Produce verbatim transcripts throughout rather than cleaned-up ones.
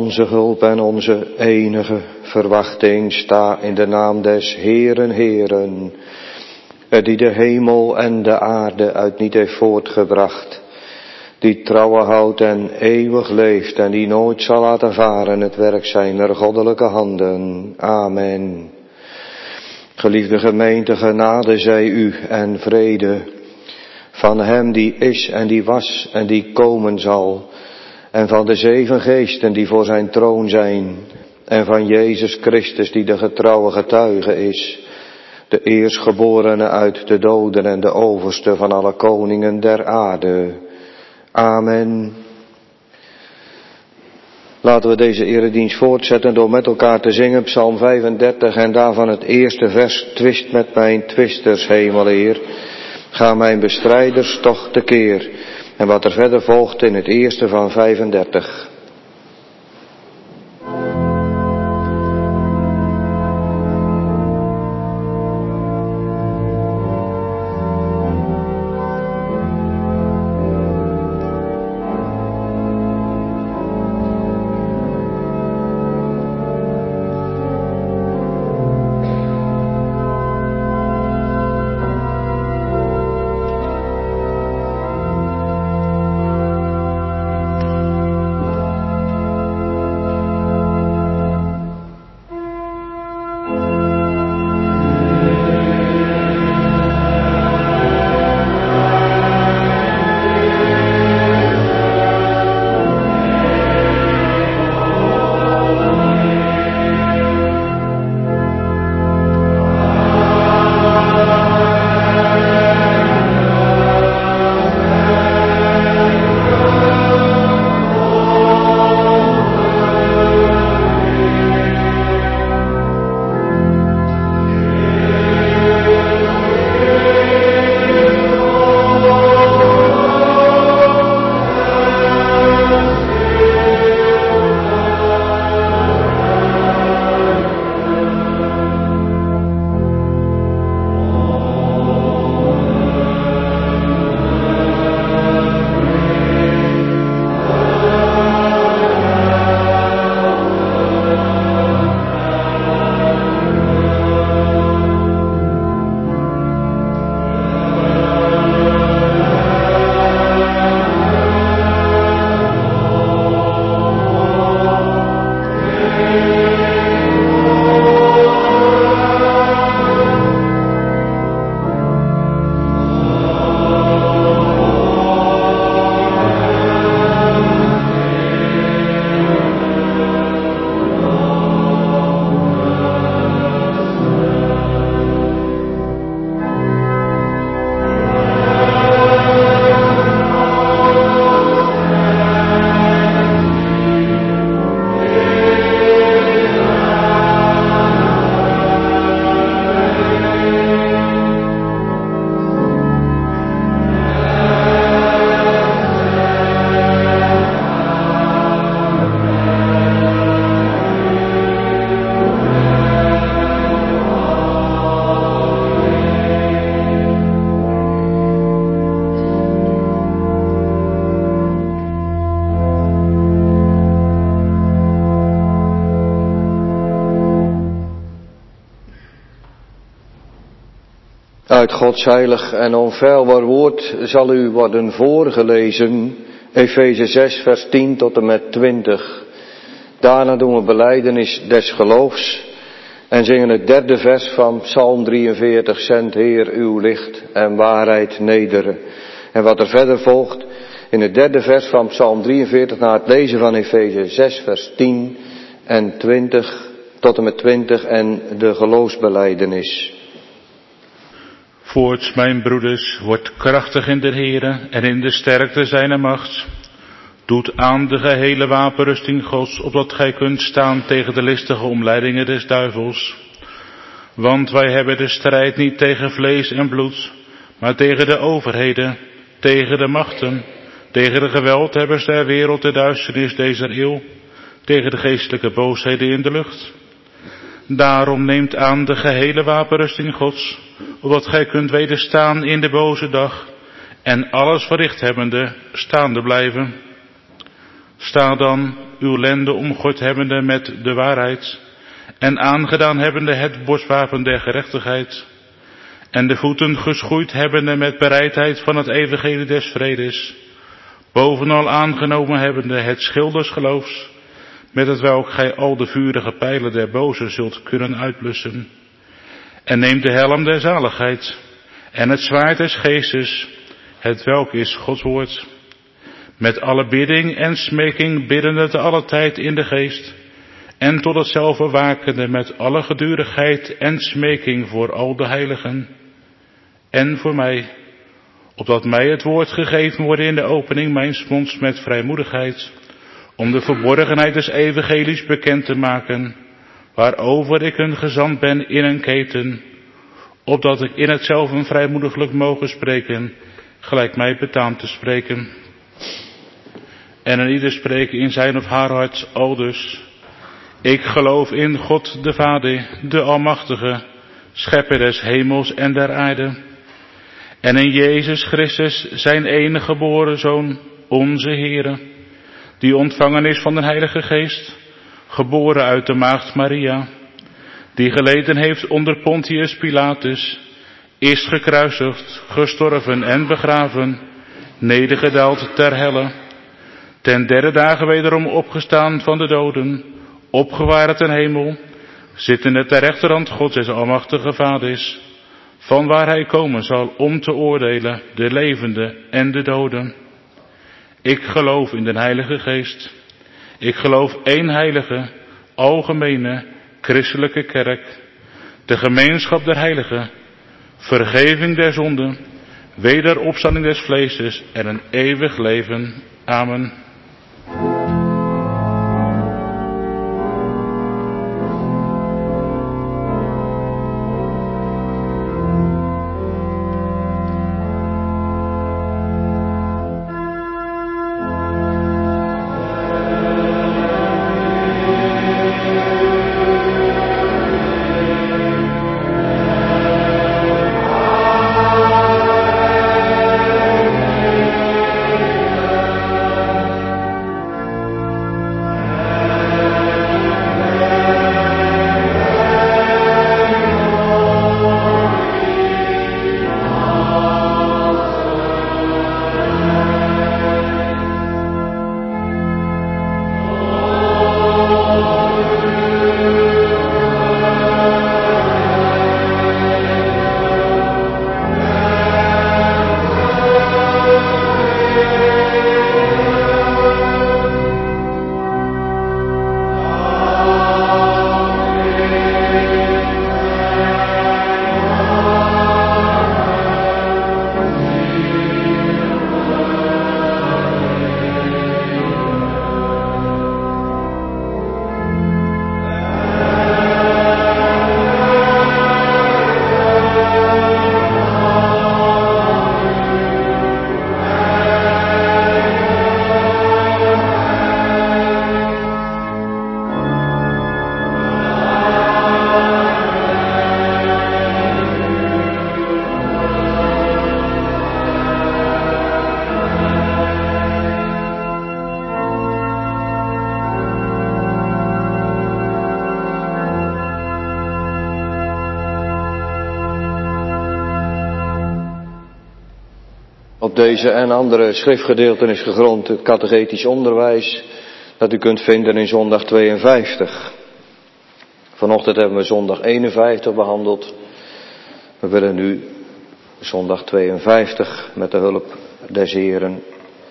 Onze hulp en onze enige verwachting sta in de naam des Heeren, Heeren, die de hemel en de aarde uit niet heeft voortgebracht, die trouwe houdt en eeuwig leeft en die nooit zal laten varen het werk zijner goddelijke handen. Amen. Geliefde gemeente, genade zij u en vrede van hem die is en die was en die komen zal, en van de zeven geesten die voor zijn troon zijn, en van Jezus Christus die de getrouwe getuige is, de eerstgeborene uit de doden en de overste van alle koningen der aarde. Amen. Laten we deze eredienst voortzetten door met elkaar te zingen Psalm vijfendertig en daarvan het eerste vers: Twist met mijn twisters, Hemelheer, ga mijn bestrijders toch tekeer. En wat er verder volgt in het eerste van vijfendertig. Uit Gods heilig en onfeilbaar woord zal u worden voorgelezen, Efeze zes vers tien tot en met twintig. Daarna doen we belijdenis des geloofs en zingen het derde vers van Psalm drieënveertig, zend Heer uw licht en waarheid neder. En wat er verder volgt in het derde vers van Psalm drieënveertig na het lezen van Efeze zes vers tien en twintig tot en met twintig en de geloofsbelijdenis. Voorts, mijn broeders, wordt krachtig in de Heere en in de sterkte zijner macht. Doet aan de gehele wapenrusting Gods, opdat gij kunt staan tegen de listige omleidingen des duivels. Want wij hebben de strijd niet tegen vlees en bloed, maar tegen de overheden, tegen de machten, tegen de geweldhebbers der wereld, de duisternis deze eeuw, tegen de geestelijke boosheden in de lucht. Daarom neemt aan de gehele wapenrusting Gods, opdat gij kunt wederstaan in de boze dag en alles verricht hebbende staande blijven. Sta dan, uw lenden omgord hebbende met de waarheid, en aangedaan hebbende het borstwapen der gerechtigheid, en de voeten geschoeid hebbende met bereidheid van het evangelie des vredes, bovenal aangenomen hebbende het schild des geloofs, met het welk gij al de vurige pijlen der boze zult kunnen uitblussen. En neem de helm der zaligheid, en het zwaard des geestes, het welk is Gods woord, met alle bidding en smeking biddende te alle tijd in de geest, en tot hetzelfde wakende met alle gedurigheid en smeking voor al de heiligen, en voor mij, opdat mij het woord gegeven wordt in de opening mijns monds met vrijmoedigheid, om de verborgenheid des evangelies bekend te maken, waarover ik een gezant ben in een keten, opdat ik in hetzelfde vrijmoediglijk mogen spreken, gelijk mij betaamt te spreken. En een ieder spreken in zijn of haar hart aldus: ik geloof in God de Vader, de Almachtige, schepper des hemels en der aarde, en in Jezus Christus, zijn enige geboren Zoon, onze Heere, die ontvangen is van de Heilige Geest, geboren uit de maagd Maria, die geleden heeft onder Pontius Pilatus, is gekruisigd, gestorven en begraven, nedergedaald ter helle, ten derde dagen wederom opgestaan van de doden, opgevaren ten hemel, zittende ter rechterhand Gods des Almachtige Vaders, van waar hij komen zal om te oordelen de levenden en de doden. Ik geloof in de Heilige Geest. Ik geloof één heilige, algemene, christelijke kerk, de gemeenschap der heiligen, vergeving der zonden, wederopstanding des vleeses en een eeuwig leven. Amen. Op deze en andere schriftgedeelten is gegrond het catechetisch onderwijs dat u kunt vinden in zondag tweeënvijftig. Vanochtend hebben we zondag eenenvijftig behandeld. We willen nu zondag tweeënvijftig met de hulp des Heren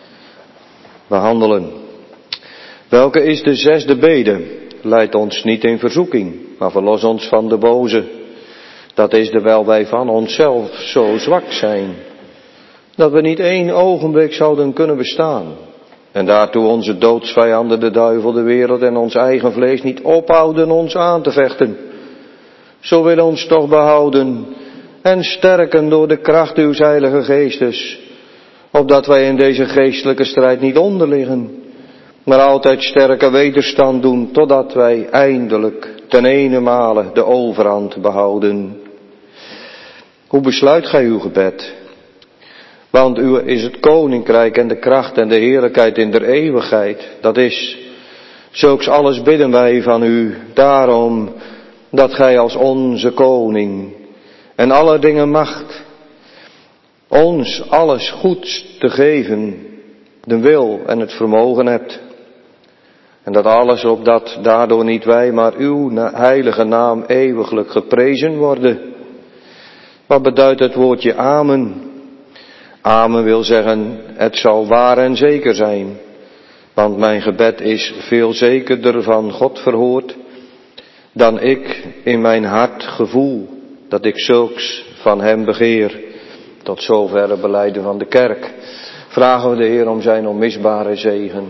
behandelen. Welke is de zesde bede? Leid ons niet in verzoeking, maar verlos ons van de boze. Dat is terwijl wij van onszelf zo zwak zijn, dat we niet één ogenblik zouden kunnen bestaan. En daartoe onze doodsvijanden, de duivel, de wereld en ons eigen vlees niet ophouden ons aan te vechten. Zo wil ons toch behouden en sterken door de kracht uws heilige geestes, opdat wij in deze geestelijke strijd niet onderliggen, maar altijd sterke wederstand doen, totdat wij eindelijk ten ene male de overhand behouden. Hoe besluit gij uw gebed? Want uw is het koninkrijk en de kracht en de heerlijkheid in der eeuwigheid. Dat is, zulks alles bidden wij van u, daarom dat gij als onze koning en alle dingen macht, ons alles goeds te geven, de wil en het vermogen hebt. En dat alles opdat daardoor niet wij, maar uw heilige naam eeuwiglijk geprezen worden. Wat beduidt het woordje amen? Amen wil zeggen, het zal waar en zeker zijn. Want mijn gebed is veel zekerder van God verhoord, dan ik in mijn hart gevoel dat ik zulks van hem begeer. Tot zover het belijden van de kerk. Vragen we de Heer om zijn onmisbare zegen.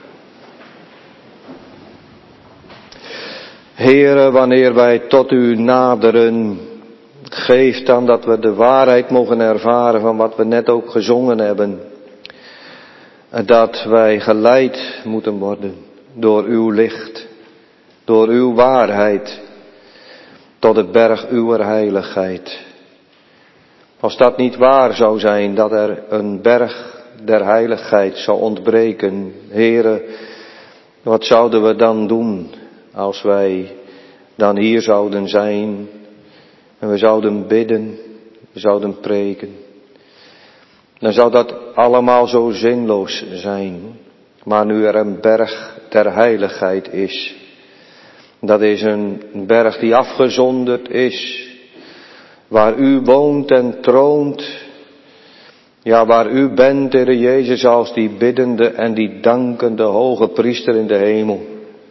Heere, wanneer wij tot u naderen, geef dan dat we de waarheid mogen ervaren van wat we net ook gezongen hebben. Dat wij geleid moeten worden door uw licht, door uw waarheid, tot de berg uw heiligheid. Als dat niet waar zou zijn, dat er een berg der heiligheid zou ontbreken, Heere, wat zouden we dan doen als wij dan hier zouden zijn en we zouden bidden, we zouden preken? Dan zou dat allemaal zo zinloos zijn. Maar nu er een berg der heiligheid is, dat is een berg die afgezonderd is, waar u woont en troont, ja, waar u bent, Heere Jezus, als die biddende en die dankende hoge priester in de hemel,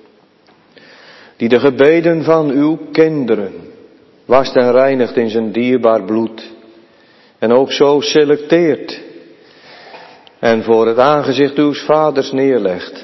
die de gebeden van uw kinderen wast en reinigt in zijn dierbaar bloed, en ook zo selecteert en voor het aangezicht uws vaders neerlegt,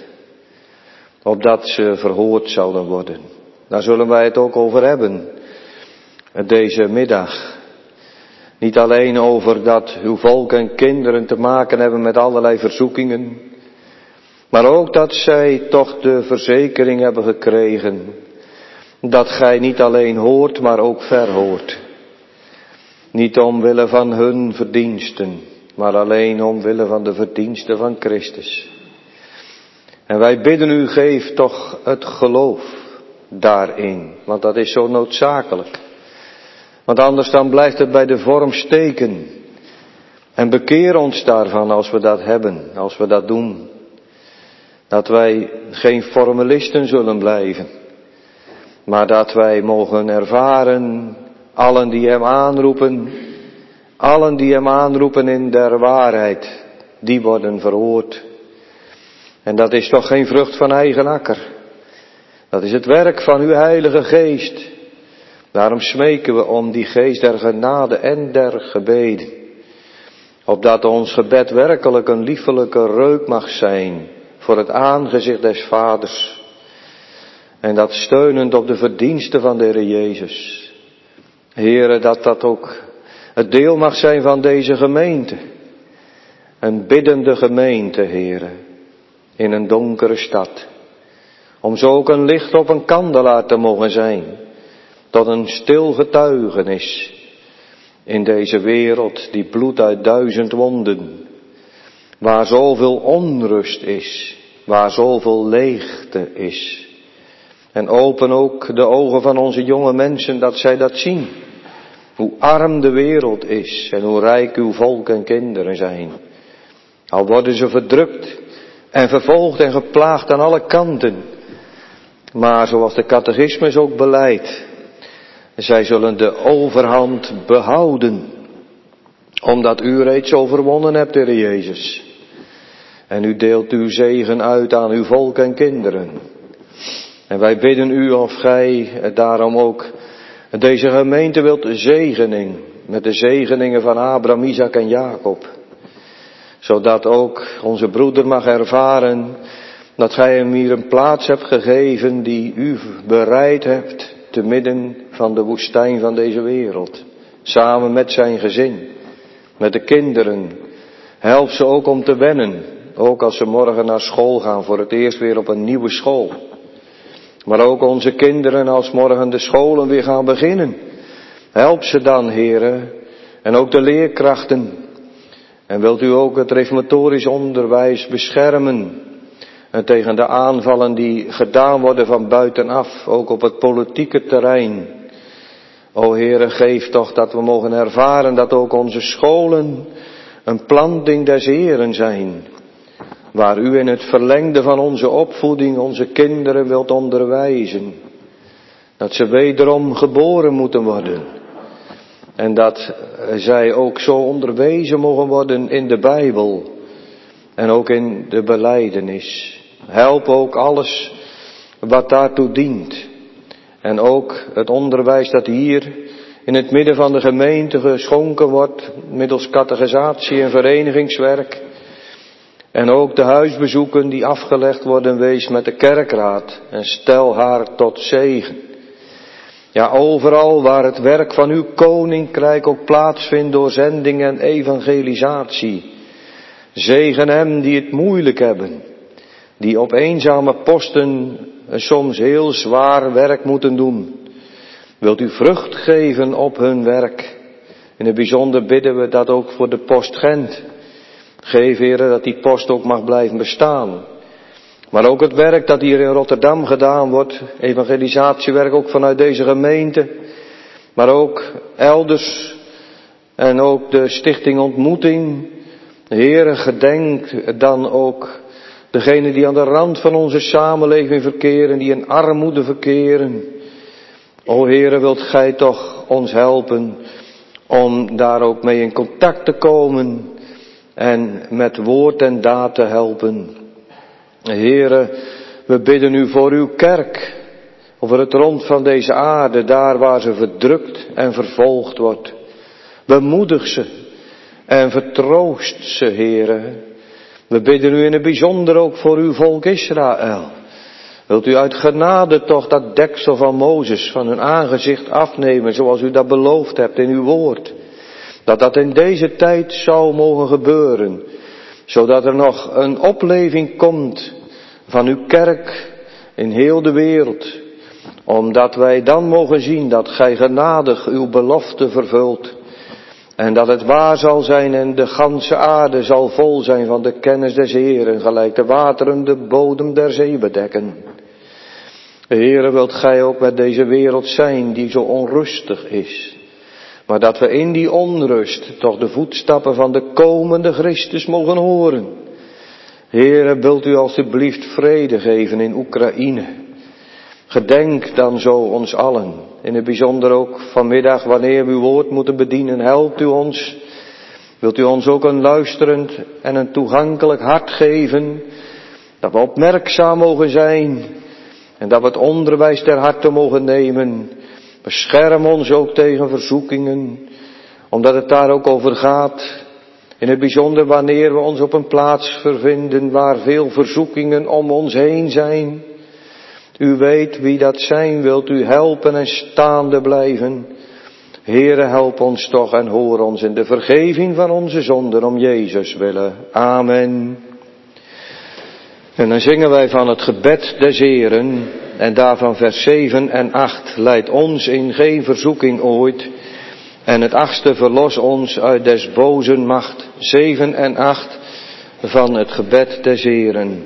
opdat ze verhoord zouden worden. Daar zullen wij het ook over hebben, deze middag. Niet alleen over dat uw volk en kinderen te maken hebben met allerlei verzoekingen, maar ook dat zij toch de verzekering hebben gekregen dat gij niet alleen hoort, maar ook verhoort. Niet omwille van hun verdiensten, maar alleen omwille van de verdiensten van Christus. En wij bidden u, geef toch het geloof daarin, want dat is zo noodzakelijk. Want anders dan blijft het bij de vorm steken. En bekeer ons daarvan als we dat hebben, als we dat doen. Dat wij geen formalisten zullen blijven, maar dat wij mogen ervaren, allen die hem aanroepen, allen die hem aanroepen in der waarheid, die worden verhoord. En dat is toch geen vrucht van eigen akker. Dat is het werk van uw Heilige Geest. Daarom smeken we om die geest der genade en der gebeden. Opdat ons gebed werkelijk een liefelijke reuk mag zijn voor het aangezicht des Vaders. En dat steunend op de verdiensten van de Heer Jezus. Heere, dat dat ook het deel mag zijn van deze gemeente. Een biddende gemeente, Heere, in een donkere stad. Om zo ook een licht op een kandelaar te mogen zijn. Tot een stil getuigenis in deze wereld die bloedt uit duizend wonden. Waar zoveel onrust is, waar zoveel leegte is. En open ook de ogen van onze jonge mensen dat zij dat zien. Hoe arm de wereld is en hoe rijk uw volk en kinderen zijn. Al worden ze verdrukt en vervolgd en geplaagd aan alle kanten. Maar zoals de catechismus ook beleidt, zij zullen de overhand behouden, omdat u reeds overwonnen hebt, Heer Jezus. En u deelt uw zegen uit aan uw volk en kinderen. En wij bidden u of gij daarom ook deze gemeente wilt zegenen met de zegeningen van Abraham, Isaac en Jacob. Zodat ook onze broeder mag ervaren dat gij hem hier een plaats hebt gegeven die u bereid hebt te midden van de woestijn van deze wereld. Samen met zijn gezin, met de kinderen. Help ze ook om te wennen, ook als ze morgen naar school gaan, voor het eerst weer op een nieuwe school. Maar ook onze kinderen als morgen de scholen weer gaan beginnen. Help ze dan, Heere, en ook de leerkrachten. En wilt u ook het reformatorisch onderwijs beschermen. En tegen de aanvallen die gedaan worden van buitenaf, ook op het politieke terrein. O Heere, geef toch dat we mogen ervaren dat ook onze scholen een planting des Heeren zijn. Waar u in het verlengde van onze opvoeding onze kinderen wilt onderwijzen. Dat ze wederom geboren moeten worden. En dat zij ook zo onderwezen mogen worden in de Bijbel. En ook in de belijdenis. Help ook alles wat daartoe dient. En ook het onderwijs dat hier in het midden van de gemeente geschonken wordt. Middels catechisatie en verenigingswerk. En ook de huisbezoeken die afgelegd worden, wees met de kerkraad. En stel haar tot zegen. Ja, overal waar het werk van uw koninkrijk ook plaatsvindt door zending en evangelisatie. Zegen hem die het moeilijk hebben. Die op eenzame posten soms heel zwaar werk moeten doen. Wilt u vrucht geven op hun werk. In het bijzonder bidden we dat ook voor de post Gent. Geef, Heere, dat die post ook mag blijven bestaan. Maar ook het werk dat hier in Rotterdam gedaan wordt, evangelisatiewerk ook vanuit deze gemeente, maar ook elders en ook de stichting Ontmoeting. Heere, gedenk dan ook degenen die aan de rand van onze samenleving verkeren, die in armoede verkeren. O Heere, wilt gij toch ons helpen om daar ook mee in contact te komen en met woord en daad te helpen. Heere, we bidden u voor uw kerk, over het rond van deze aarde, daar waar ze verdrukt en vervolgd wordt. Bemoedig ze en vertroost ze, Heere. We bidden u in het bijzonder ook voor uw volk Israël. Wilt u uit genade toch dat deksel van Mozes van hun aangezicht afnemen, zoals u dat beloofd hebt in uw woord. Dat dat in deze tijd zou mogen gebeuren, zodat er nog een opleving komt van uw kerk in heel de wereld. Omdat wij dan mogen zien dat gij genadig uw belofte vervult. En dat het waar zal zijn en de ganse aarde zal vol zijn van de kennis des Heeren, gelijk de wateren de bodem der zee bedekken. Heere, wilt gij ook met deze wereld zijn die zo onrustig is. Maar dat we in die onrust toch de voetstappen van de komende Christus mogen horen. Heere, wilt u alstublieft vrede geven in Oekraïne. Gedenk dan zo ons allen. In het bijzonder ook vanmiddag wanneer we uw woord moeten bedienen. Helpt u ons. Wilt u ons ook een luisterend en een toegankelijk hart geven. Dat we opmerkzaam mogen zijn. En dat we het onderwijs ter harte mogen nemen. Bescherm ons ook tegen verzoekingen. Omdat het daar ook over gaat. In het bijzonder wanneer we ons op een plaats vervinden waar veel verzoekingen om ons heen zijn. U weet wie dat zijn, wilt u helpen en staande blijven. Heere, help ons toch en hoor ons in de vergeving van onze zonden om Jezus willen. Amen. En dan zingen wij van het gebed des Heeren en daarvan vers zeven en acht. Leid ons in geen verzoeking ooit. En het achtste verlos ons uit des bozen macht. Zeven en acht van het gebed des Heeren.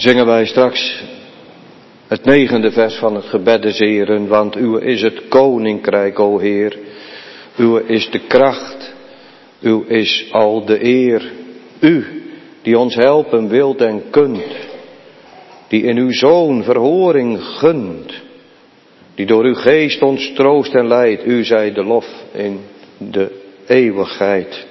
zingen wij straks het negende vers van het gebed des Heeren, want uw is het koninkrijk, o Heer. Uw is de kracht, uw is al de eer. U, die ons helpen wilt en kunt, die in uw Zoon verhoring gunt, die door uw geest ons troost en leidt, u zij de lof in de eeuwigheid.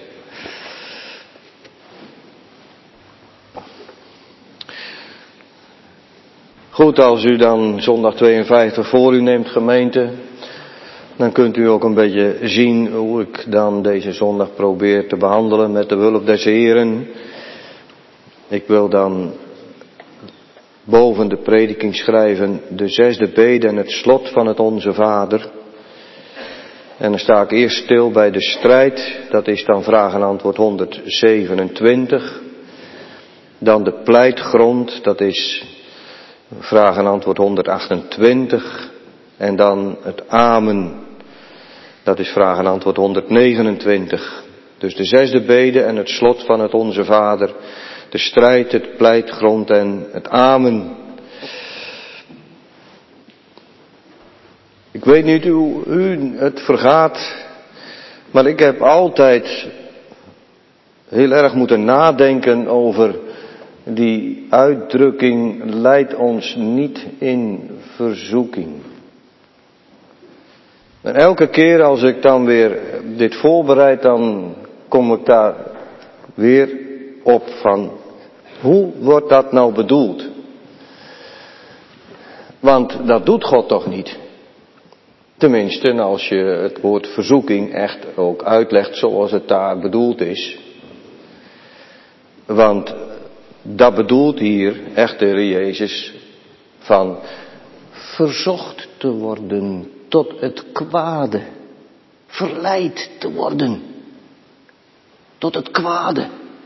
Goed, als u dan zondag tweeënvijftig voor u neemt, gemeente, dan kunt u ook een beetje zien hoe ik dan deze zondag probeer te behandelen met de hulp des Heeren. Ik wil dan boven de prediking schrijven de zesde bede en het slot van het Onze Vader. En dan sta ik eerst stil bij de strijd, dat is dan vraag en antwoord honderdzevenentwintig. Dan de pleitgrond, dat is vraag en antwoord honderdachtentwintig. En dan het amen, dat is vraag en antwoord honderdnegenentwintig. Dus de zesde bede en het slot van het Onze Vader. De strijd, het pleitgrond en het amen. Ik weet niet hoe u het vergaat, maar ik heb altijd heel erg moeten nadenken over die uitdrukking, leidt ons niet in verzoeking. En elke keer als ik dan weer dit voorbereid, dan kom ik daar weer op van, hoe wordt dat nou bedoeld? Want dat doet God toch niet? Tenminste, als je het woord verzoeking echt ook uitlegt zoals het daar bedoeld is. Want dat bedoelt hier echt de Heer Jezus van verzocht te worden tot het kwade. Verleid te worden tot het kwade.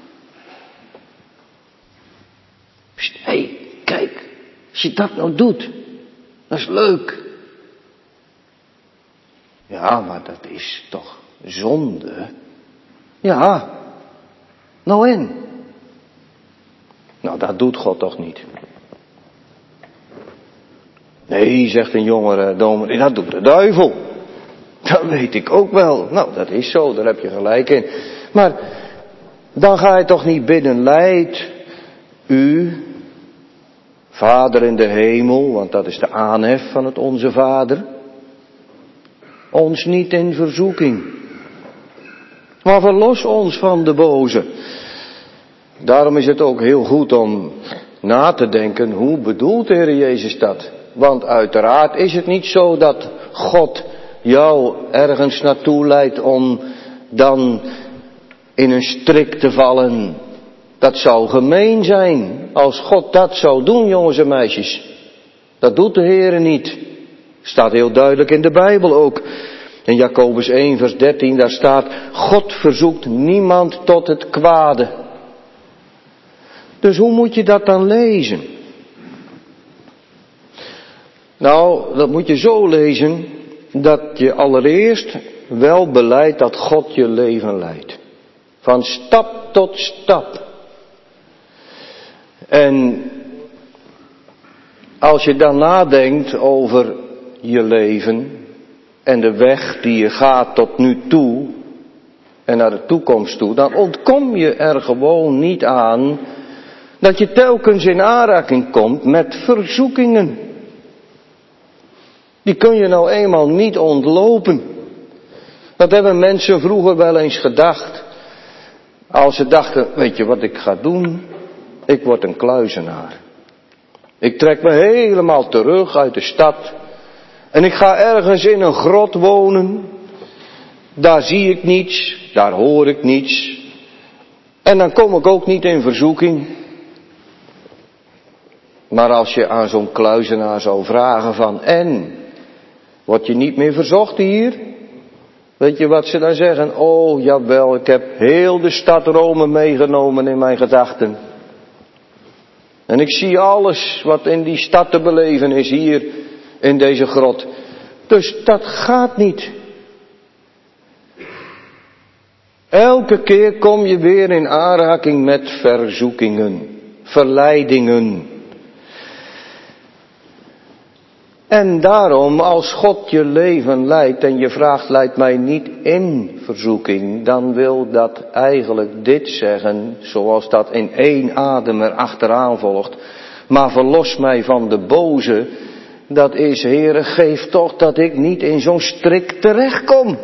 Hé, hey, kijk, als je dat nou doet, dat is leuk. Ja, maar dat is toch zonde? Ja, nou en? Nou, dat doet God toch niet? Nee, zegt een jongere dominee, dat doet de duivel. Dat weet ik ook wel. Nou, dat is zo, daar heb je gelijk in. Maar dan ga je toch niet bidden, leid u, Vader in de hemel, want dat is de aanhef van het Onze Vader, ons niet in verzoeking, maar verlos ons van de boze. Daarom is het ook heel goed om na te denken, hoe bedoelt de Heer Jezus dat? Want uiteraard is het niet zo dat God jou ergens naartoe leidt om dan in een strik te vallen. Dat zou gemeen zijn als God dat zou doen, jongens en meisjes. Dat doet de Heer niet. Staat heel duidelijk in de Bijbel ook. In Jacobus één vers dertien, daar staat, God verzoekt niemand tot het kwade. Dus hoe moet je dat dan lezen? Nou, dat moet je zo lezen, dat je allereerst wel belijdt dat God je leven leidt. Van stap tot stap. En als je dan nadenkt over je leven en de weg die je gaat tot nu toe en naar de toekomst toe, dan ontkom je er gewoon niet aan dat je telkens in aanraking komt met verzoekingen. Die kun je nou eenmaal niet ontlopen. Dat hebben mensen vroeger wel eens gedacht. Als ze dachten, weet je wat ik ga doen? Ik word een kluizenaar. Ik trek me helemaal terug uit de stad. En ik ga ergens in een grot wonen. Daar zie ik niets, daar hoor ik niets. En dan kom ik ook niet in verzoeking. Maar als je aan zo'n kluizenaar zou vragen van, en, word je niet meer verzocht hier? Weet je wat ze dan zeggen? Oh, jawel, ik heb heel de stad Rome meegenomen in mijn gedachten. En ik zie alles wat in die stad te beleven is hier in deze grot. Dus dat gaat niet. Elke keer kom je weer in aanraking met verzoekingen, verleidingen. En daarom, als God je leven leidt en je vraagt, leid mij niet in verzoeking, dan wil dat eigenlijk dit zeggen, zoals dat in één adem er achteraan volgt. Maar verlos mij van de boze, dat is, Heere, geef toch dat ik niet in zo'n strik terechtkom.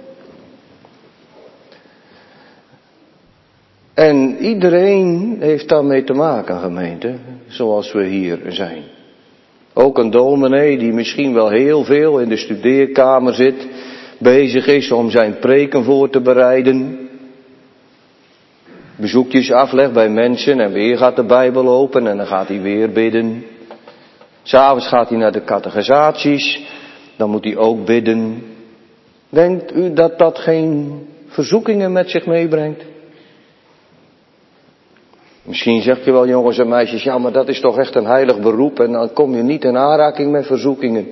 En iedereen heeft daarmee te maken, gemeente, zoals we hier zijn. Ook een dominee die misschien wel heel veel in de studeerkamer zit, bezig is om zijn preken voor te bereiden. Bezoekjes aflegt bij mensen en weer gaat de Bijbel open en dan gaat hij weer bidden. 'S'avonds gaat hij naar de catechisaties, dan moet hij ook bidden. Denkt u dat dat geen verzoekingen met zich meebrengt? Misschien zeg je wel, jongens en meisjes, ja, maar dat is toch echt een heilig beroep en dan kom je niet in aanraking met verzoekingen.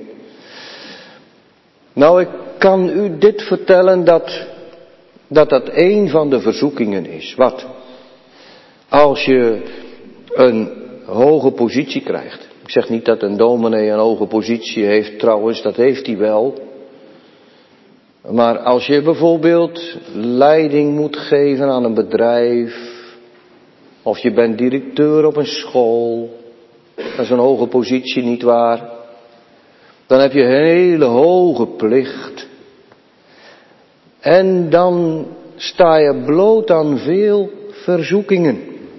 Nou, ik kan u dit vertellen, dat dat, dat een van de verzoekingen is. Wat? Als je een hoge positie krijgt. Ik zeg niet dat een dominee een hoge positie heeft, trouwens, dat heeft hij wel. Maar als je bijvoorbeeld leiding moet geven aan een bedrijf, of je bent directeur op een school, dat is een hoge positie, nietwaar? Dan heb je een hele hoge plicht. En dan sta je bloot aan veel verzoekingen.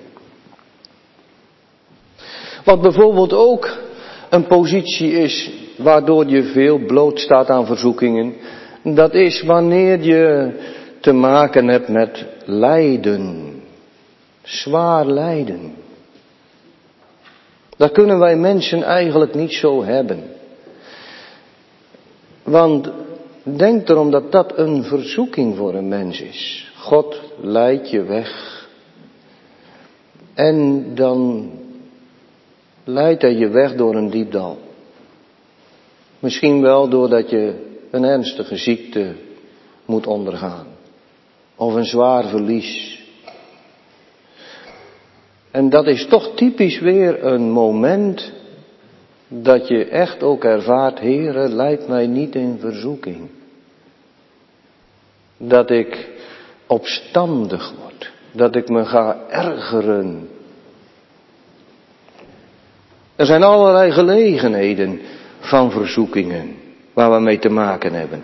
Wat bijvoorbeeld ook een positie is waardoor je veel bloot staat aan verzoekingen, dat is wanneer je te maken hebt met lijden. Zwaar lijden. Dat kunnen wij mensen eigenlijk niet zo hebben. Want denk erom dat dat een verzoeking voor een mens is. God leidt je weg. En dan leidt hij je weg door een diep dal. Misschien wel doordat je een ernstige ziekte moet ondergaan. Of een zwaar verlies. En dat is toch typisch weer een moment dat je echt ook ervaart, Heere, leid mij niet in verzoeking. Dat ik opstandig word, dat ik me ga ergeren. Er zijn allerlei gelegenheden van verzoekingen waar we mee te maken hebben.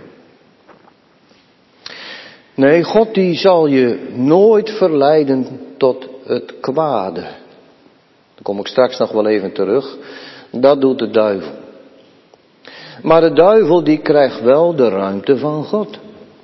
Nee, God die zal je nooit verleiden tot het kwade. Daar kom ik straks nog wel even terug. Dat doet de duivel. Maar de duivel die krijgt wel de ruimte van God.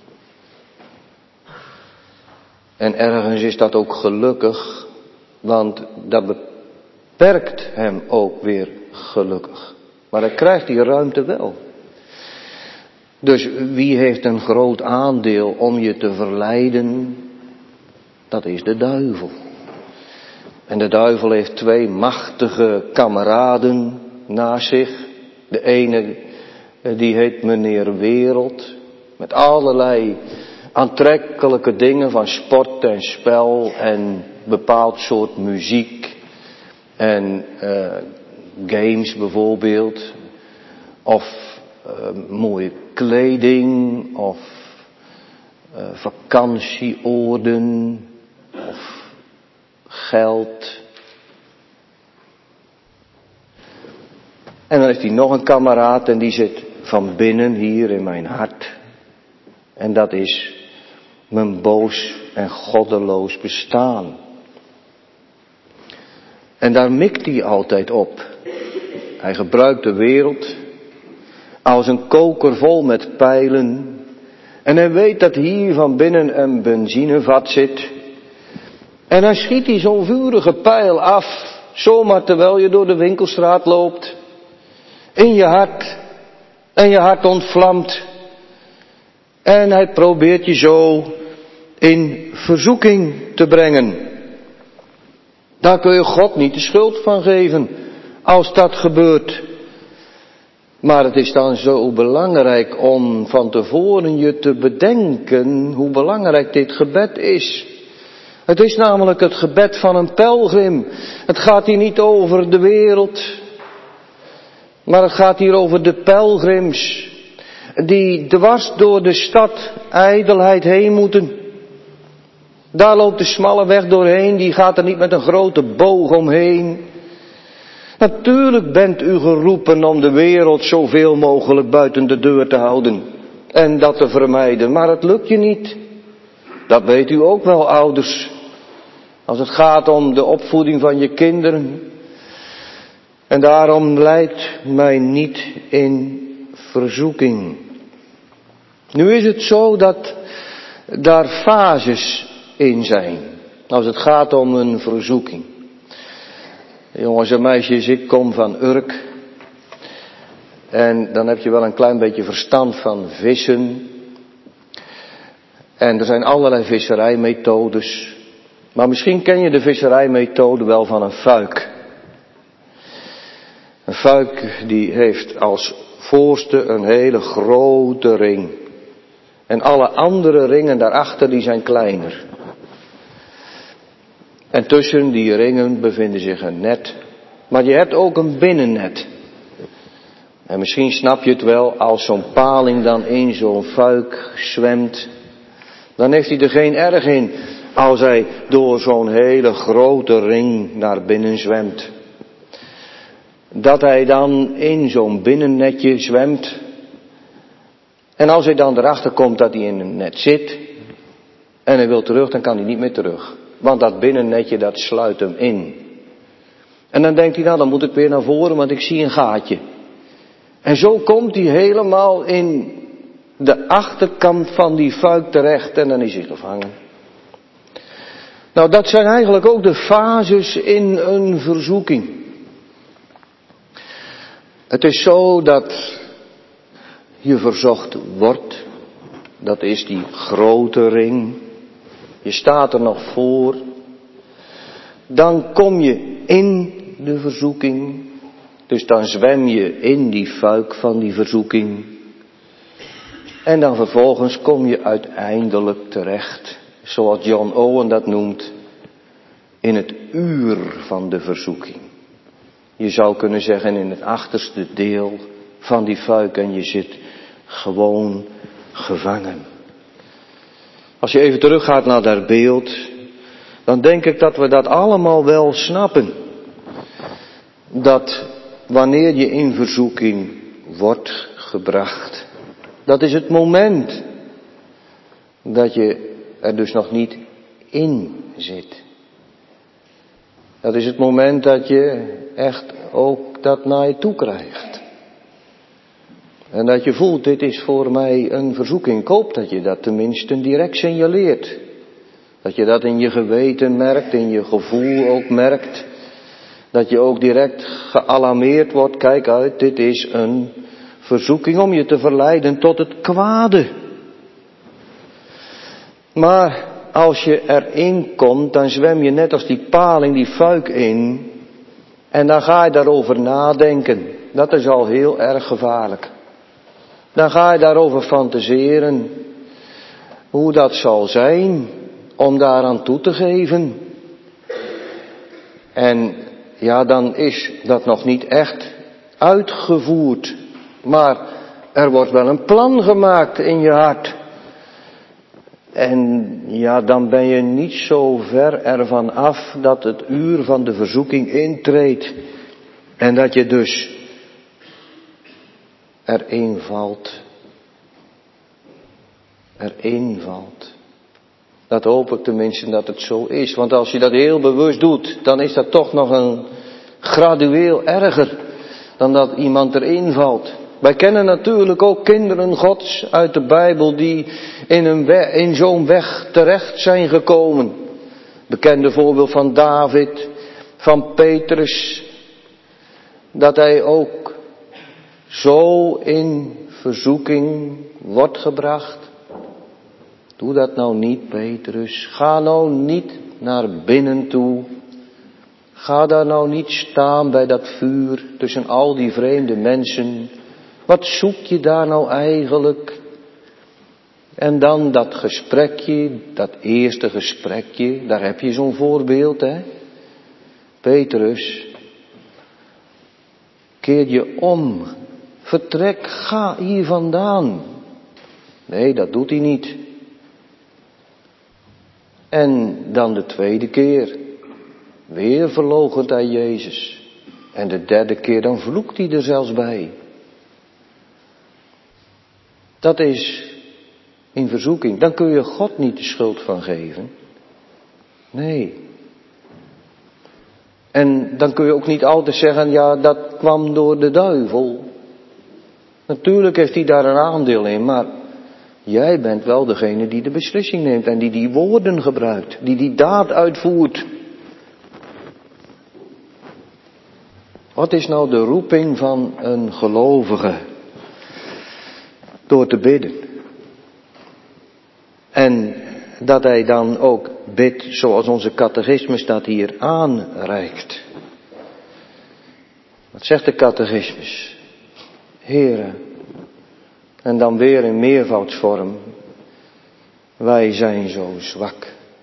En ergens is dat ook gelukkig, want dat beperkt hem ook weer gelukkig. Maar hij krijgt die ruimte wel. Dus wie heeft een groot aandeel om je te verleiden? Dat is de duivel. En de duivel heeft twee machtige kameraden naast zich. De ene die heet meneer Wereld. Met allerlei aantrekkelijke dingen van sport en spel en bepaald soort muziek. En uh, games bijvoorbeeld. Of uh, mooie kleding. Of uh, vakantieoorden. Of geld. En dan heeft hij nog een kameraad en die zit van binnen hier in mijn hart. En dat is mijn boos en goddeloos bestaan. En daar mikt hij altijd op. Hij gebruikt de wereld als een koker vol met pijlen. En hij weet dat hier van binnen een benzinevat zit. En dan schiet hij zo'n vurige pijl af, zomaar terwijl je door de winkelstraat loopt. In je hart. En je hart ontvlamt. En hij probeert je zo in verzoeking te brengen. Daar kun je God niet de schuld van geven, als dat gebeurt. Maar het is dan zo belangrijk om van tevoren je te bedenken hoe belangrijk dit gebed is. Het is namelijk het gebed van een pelgrim. Het gaat hier niet over de wereld. Maar het gaat hier over de pelgrims die dwars door de stad ijdelheid heen moeten. Daar loopt de smalle weg doorheen, die gaat er niet met een grote boog omheen. Natuurlijk bent u geroepen om de wereld zoveel mogelijk buiten de deur te houden en dat te vermijden, maar het lukt je niet. Dat weet u ook wel, ouders. Als het gaat om de opvoeding van je kinderen. En daarom leidt mij niet in verzoeking. Nu is het zo dat daar fases in zijn. Als het gaat om een verzoeking. Jongens en meisjes, ik kom van Urk. En dan heb je wel een klein beetje verstand van vissen. En er zijn allerlei visserijmethodes. Maar misschien ken je de visserijmethode wel van een fuik. Een fuik die heeft als voorste een hele grote ring. En alle andere ringen daarachter die zijn kleiner. En tussen die ringen bevinden zich een net. Maar je hebt ook een binnennet. En misschien snap je het wel, als zo'n paling dan in zo'n fuik zwemt. Dan heeft hij er geen erg in als hij door zo'n hele grote ring naar binnen zwemt. Dat hij dan in zo'n binnennetje zwemt. En als hij dan erachter komt dat hij in een net zit. En hij wil terug, dan kan hij niet meer terug. Want dat binnennetje dat sluit hem in. En dan denkt hij, nou dan moet ik weer naar voren, want ik zie een gaatje. En zo komt hij helemaal in de achterkant van die fuik terecht en dan is hij gevangen. Nou, dat zijn eigenlijk ook de fases in een verzoeking. Het is zo dat je verzocht wordt. Dat is die grote ring. Je staat er nog voor. Dan kom je in de verzoeking. Dus dan zwem je in die fuik van die verzoeking. En dan vervolgens kom je uiteindelijk terecht, zoals John Owen dat noemt, in het uur van de verzoeking. Je zou kunnen zeggen in het achterste deel van die fuik en je zit gewoon gevangen. Als je even teruggaat naar dat beeld, dan denk ik dat we dat allemaal wel snappen. Dat wanneer je in verzoeking wordt gebracht, dat is het moment dat je er dus nog niet in zit. Dat is het moment dat je echt ook dat naar je toe krijgt. En dat je voelt, dit is voor mij een verzoeking. Ik hoop dat je dat tenminste direct signaleert. Dat je dat in je geweten merkt, in je gevoel ook merkt. Dat je ook direct gealarmeerd wordt, kijk uit, dit is een verzoeking om je te verleiden tot het kwade. Maar als je erin komt, dan zwem je net als die paling, die fuik in. En dan ga je daarover nadenken. Dat is al heel erg gevaarlijk. Dan ga je daarover fantaseren. Hoe dat zal zijn om daaraan toe te geven. En ja, dan is dat nog niet echt uitgevoerd. Maar er wordt wel een plan gemaakt in je hart. En ja, dan ben je niet zo ver ervan af dat het uur van de verzoeking intreedt. En dat je dus erin valt. Erin valt. Dat hoop ik tenminste dat het zo is. Want als je dat heel bewust doet, dan is dat toch nog een gradueel erger dan dat iemand erin valt. Wij kennen natuurlijk ook kinderen Gods uit de Bijbel die in, een we- in zo'n weg terecht zijn gekomen. Bekende voorbeeld van David, van Petrus. Dat hij ook zo in verzoeking wordt gebracht. Doe dat nou niet, Petrus. Ga nou niet naar binnen toe. Ga daar nou niet staan bij dat vuur tussen al die vreemde mensen. Wat zoek je daar nou eigenlijk? En dan dat gesprekje, dat eerste gesprekje, daar heb je zo'n voorbeeld, hè? Petrus, Keer je om. Vertrek, ga hier vandaan. Nee, dat doet hij niet. En dan de tweede keer. Weer verloochent hij Jezus. En de derde keer dan vloekt hij er zelfs bij. Dat is in verzoeking. Dan kun je God niet de schuld van geven. Nee. En dan kun je ook niet altijd zeggen, ja, dat kwam door de duivel. Natuurlijk heeft hij daar een aandeel in, maar jij bent wel degene die de beslissing neemt en die die woorden gebruikt, die die daad uitvoert. Wat is nou de roeping van een gelovige? Door te bidden. En dat hij dan ook bidt zoals onze catechismus dat hier aanreikt. Wat zegt de catechismus? Heere, en dan weer in meervoudsvorm, wij zijn zo zwak.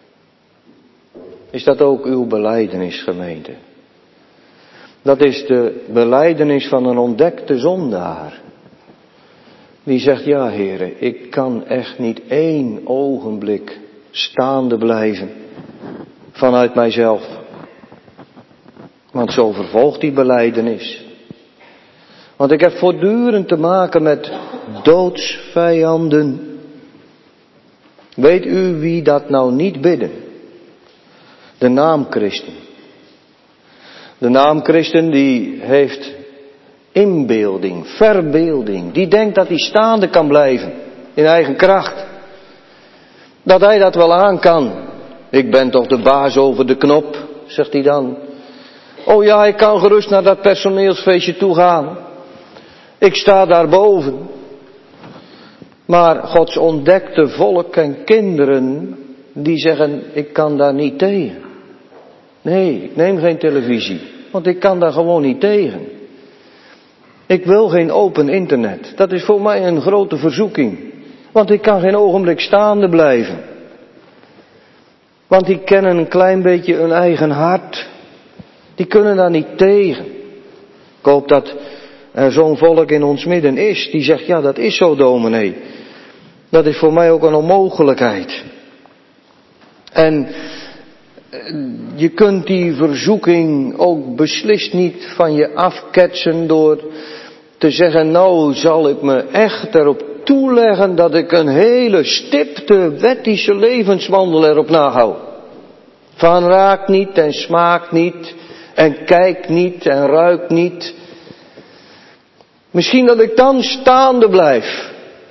Is dat ook uw belijdenis, gemeente? Dat is de belijdenis van een ontdekte zondaar. Die zegt, ja Heere, ik kan echt niet één ogenblik staande blijven vanuit mijzelf. Want zo vervolgt die belijdenis. Want ik heb voortdurend te maken met doodsvijanden. Weet u wie dat nou niet bidden? De naam Christen. De naam Christen die heeft inbeelding, verbeelding. Die denkt dat hij staande kan blijven in eigen kracht. Dat hij dat wel aan kan. Ik ben toch de baas over de knop, zegt hij dan. Oh ja, ik kan gerust naar dat personeelsfeestje toe gaan. Ik sta daarboven. Maar Gods ontdekte volk en kinderen, die zeggen, ik kan daar niet tegen. Nee, ik neem geen televisie, want ik kan daar gewoon niet tegen. Ik wil geen open internet. Dat is voor mij een grote verzoeking. Want ik kan geen ogenblik staande blijven. Want die kennen een klein beetje hun eigen hart. Die kunnen daar niet tegen. Ik hoop dat er zo'n volk in ons midden is die zegt, ja dat is zo dominee. Dat is voor mij ook een onmogelijkheid. En je kunt die verzoeking ook beslist niet van je afketsen door te zeggen, nou zal ik me echt erop toeleggen dat ik een hele stipte wettische levenswandel erop nahoud. Van raak niet en smaak niet en kijk niet en ruik niet. Misschien dat ik dan staande blijf.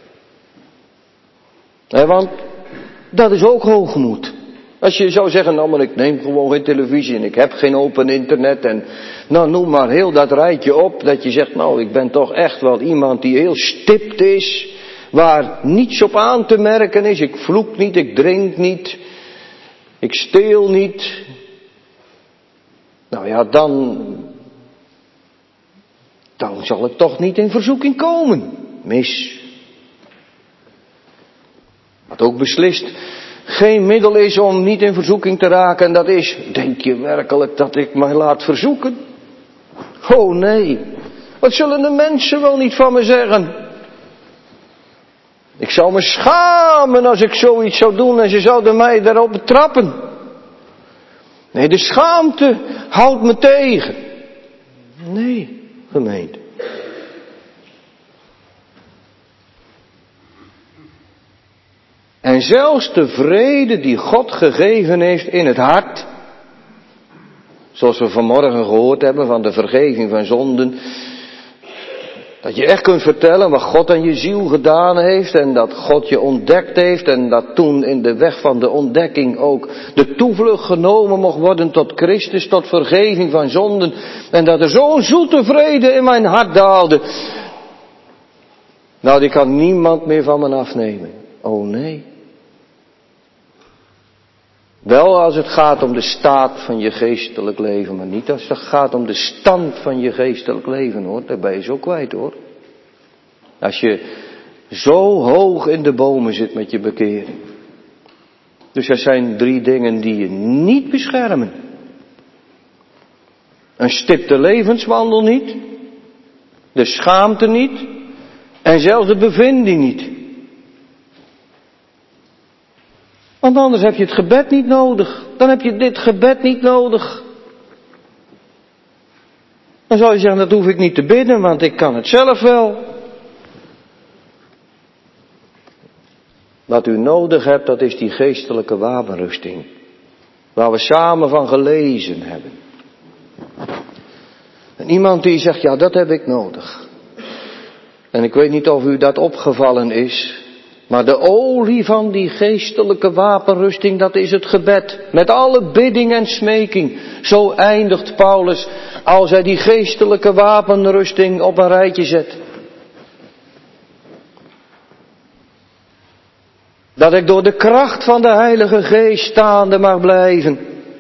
He, want dat is ook hoogmoed. Als je zou zeggen, nou maar ik neem gewoon geen televisie en ik heb geen open internet en nou noem maar heel dat rijtje op. Dat je zegt, nou ik ben toch echt wel iemand die heel stipt is. Waar niets op aan te merken is. Ik vloek niet, ik drink niet. Ik steel niet. Nou ja, dan, dan zal ik toch niet in verzoeking komen. Mis. Wat ook beslist geen middel is om niet in verzoeking te raken. En dat is, denk je werkelijk dat ik mij laat verzoeken? Oh nee. Wat zullen de mensen wel niet van me zeggen? Ik zou me schamen als ik zoiets zou doen en ze zouden mij daarop betrappen. Nee, de schaamte houdt me tegen. Nee, gemeente. En zelfs de vrede die God gegeven heeft in het hart, zoals we vanmorgen gehoord hebben van de vergeving van zonden, dat je echt kunt vertellen wat God aan je ziel gedaan heeft en dat God je ontdekt heeft en dat toen in de weg van de ontdekking ook de toevlucht genomen mocht worden tot Christus, tot vergeving van zonden en dat er zo'n zoete vrede in mijn hart daalde. Nou, die kan niemand meer van me afnemen. Oh nee. Wel als het gaat om de staat van je geestelijk leven, maar niet als het gaat om de stand van je geestelijk leven, hoor. Daar ben je zo kwijt, hoor. Als je zo hoog in de bomen zit met je bekering. Dus er zijn drie dingen die je niet beschermen. Een stipte levenswandel niet. de schaamte niet en zelfs de bevinding niet. Want anders heb je het gebed niet nodig. Dan heb je dit gebed niet nodig. Dan zou je zeggen, dat hoef ik niet te bidden, want ik kan het zelf wel. Wat u nodig hebt, dat is die geestelijke wapenrusting. Waar we samen van gelezen hebben. En iemand die zegt, ja, dat heb ik nodig. En ik weet niet of u dat opgevallen is. Maar de olie van die geestelijke wapenrusting, dat is het gebed. Met alle bidding en smeking. Zo eindigt Paulus als hij die geestelijke wapenrusting op een rijtje zet. Dat ik door de kracht van de Heilige Geest staande mag blijven.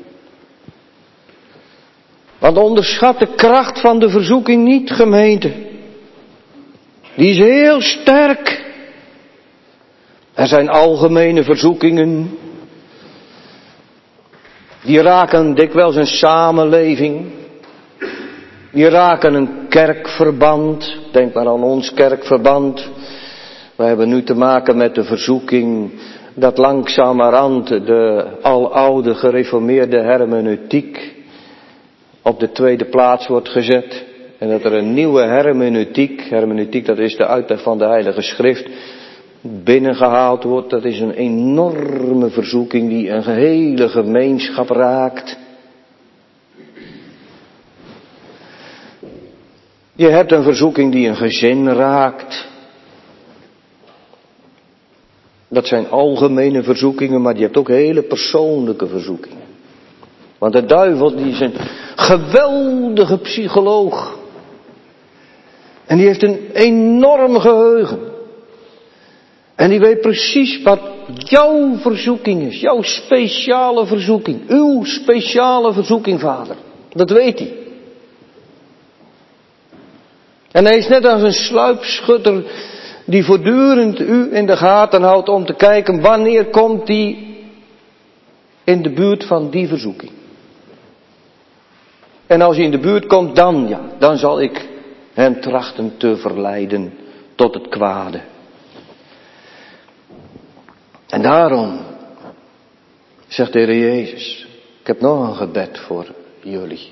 Want onderschat de kracht van de verzoeking niet, gemeente. Die is heel sterk. Er zijn algemene verzoekingen. Die raken dikwijls een samenleving. Die raken een kerkverband. Denk maar aan ons kerkverband. We hebben nu te maken met de verzoeking dat langzamerhand de aloude gereformeerde hermeneutiek op de tweede plaats wordt gezet. En dat er een nieuwe hermeneutiek, hermeneutiek dat is de uitleg van de Heilige Schrift, binnengehaald wordt. Dat is een enorme verzoeking die een gehele gemeenschap raakt. Je hebt een verzoeking die een gezin raakt. Dat zijn algemene verzoekingen, maar je hebt ook hele persoonlijke verzoekingen. Want de duivel die is een geweldige psycholoog. En die heeft een enorm geheugen. En die weet precies wat jouw verzoeking is. Jouw speciale verzoeking. Uw speciale verzoeking, vader. Dat weet hij. En hij is net als een sluipschutter die voortdurend u in de gaten houdt om te kijken wanneer komt die in de buurt van die verzoeking. En als hij in de buurt komt, dan ja, dan zal ik hem trachten te verleiden tot het kwade. En daarom zegt de Heer Jezus, ik heb nog een gebed voor jullie.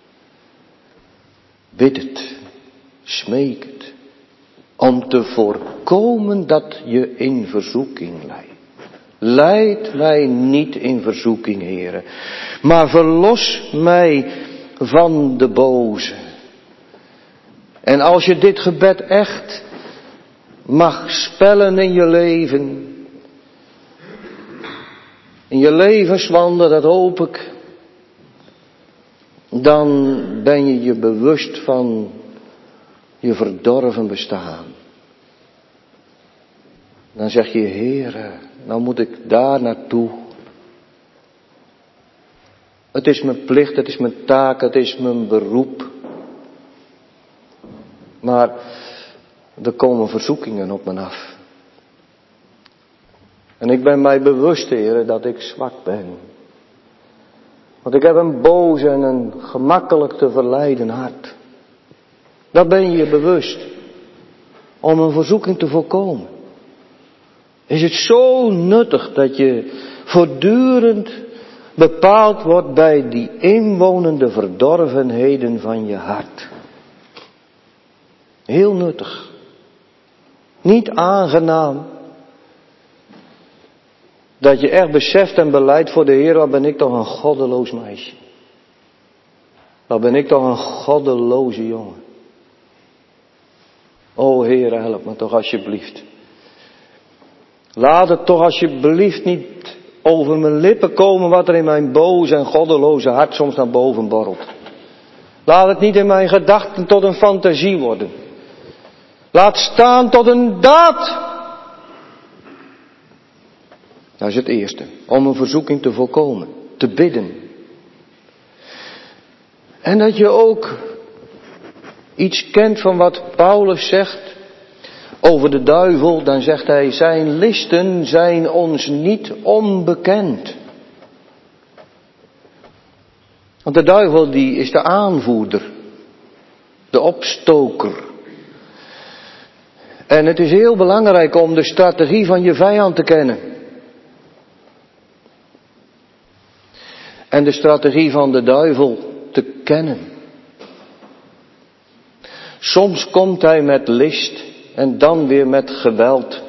Bid het, smeek het, om te voorkomen dat je in verzoeking leidt. Leid mij niet in verzoeking, Heere, maar verlos mij van de boze. En als je dit gebed echt mag spellen in je leven, in je levenswandel, dat hoop ik, dan ben je je bewust van je verdorven bestaan. Dan zeg je, Heere, nou moet ik daar naartoe. Het is mijn plicht, het is mijn taak, het is mijn beroep. Maar er komen verzoekingen op me af. En ik ben mij bewust, Heere, dat ik zwak ben. Want ik heb een boos en een gemakkelijk te verleiden hart. Daar ben je je bewust. Om een verzoeking te voorkomen. Is het zo nuttig dat je voortdurend bepaald wordt bij die inwonende verdorvenheden van je hart. Heel nuttig. Niet aangenaam. Dat je echt beseft en beleidt voor de Heer, wat ben ik toch een goddeloos meisje. Wat ben ik toch een goddeloze jongen. O Heer, help me toch alsjeblieft. Laat het toch alsjeblieft niet over mijn lippen komen wat er in mijn boze en goddeloze hart soms naar boven borrelt. Laat het niet in mijn gedachten tot een fantasie worden. Laat staan tot een daad. Dat is het eerste. Om een verzoeking te voorkomen. Te bidden. En dat je ook iets kent van wat Paulus zegt over de duivel. Dan zegt hij, zijn listen zijn ons niet onbekend. Want de duivel die is de aanvoerder. De opstoker. En het is heel belangrijk om de strategie van je vijand te kennen. En de strategie van de duivel te kennen. Soms komt hij met list en dan weer met geweld.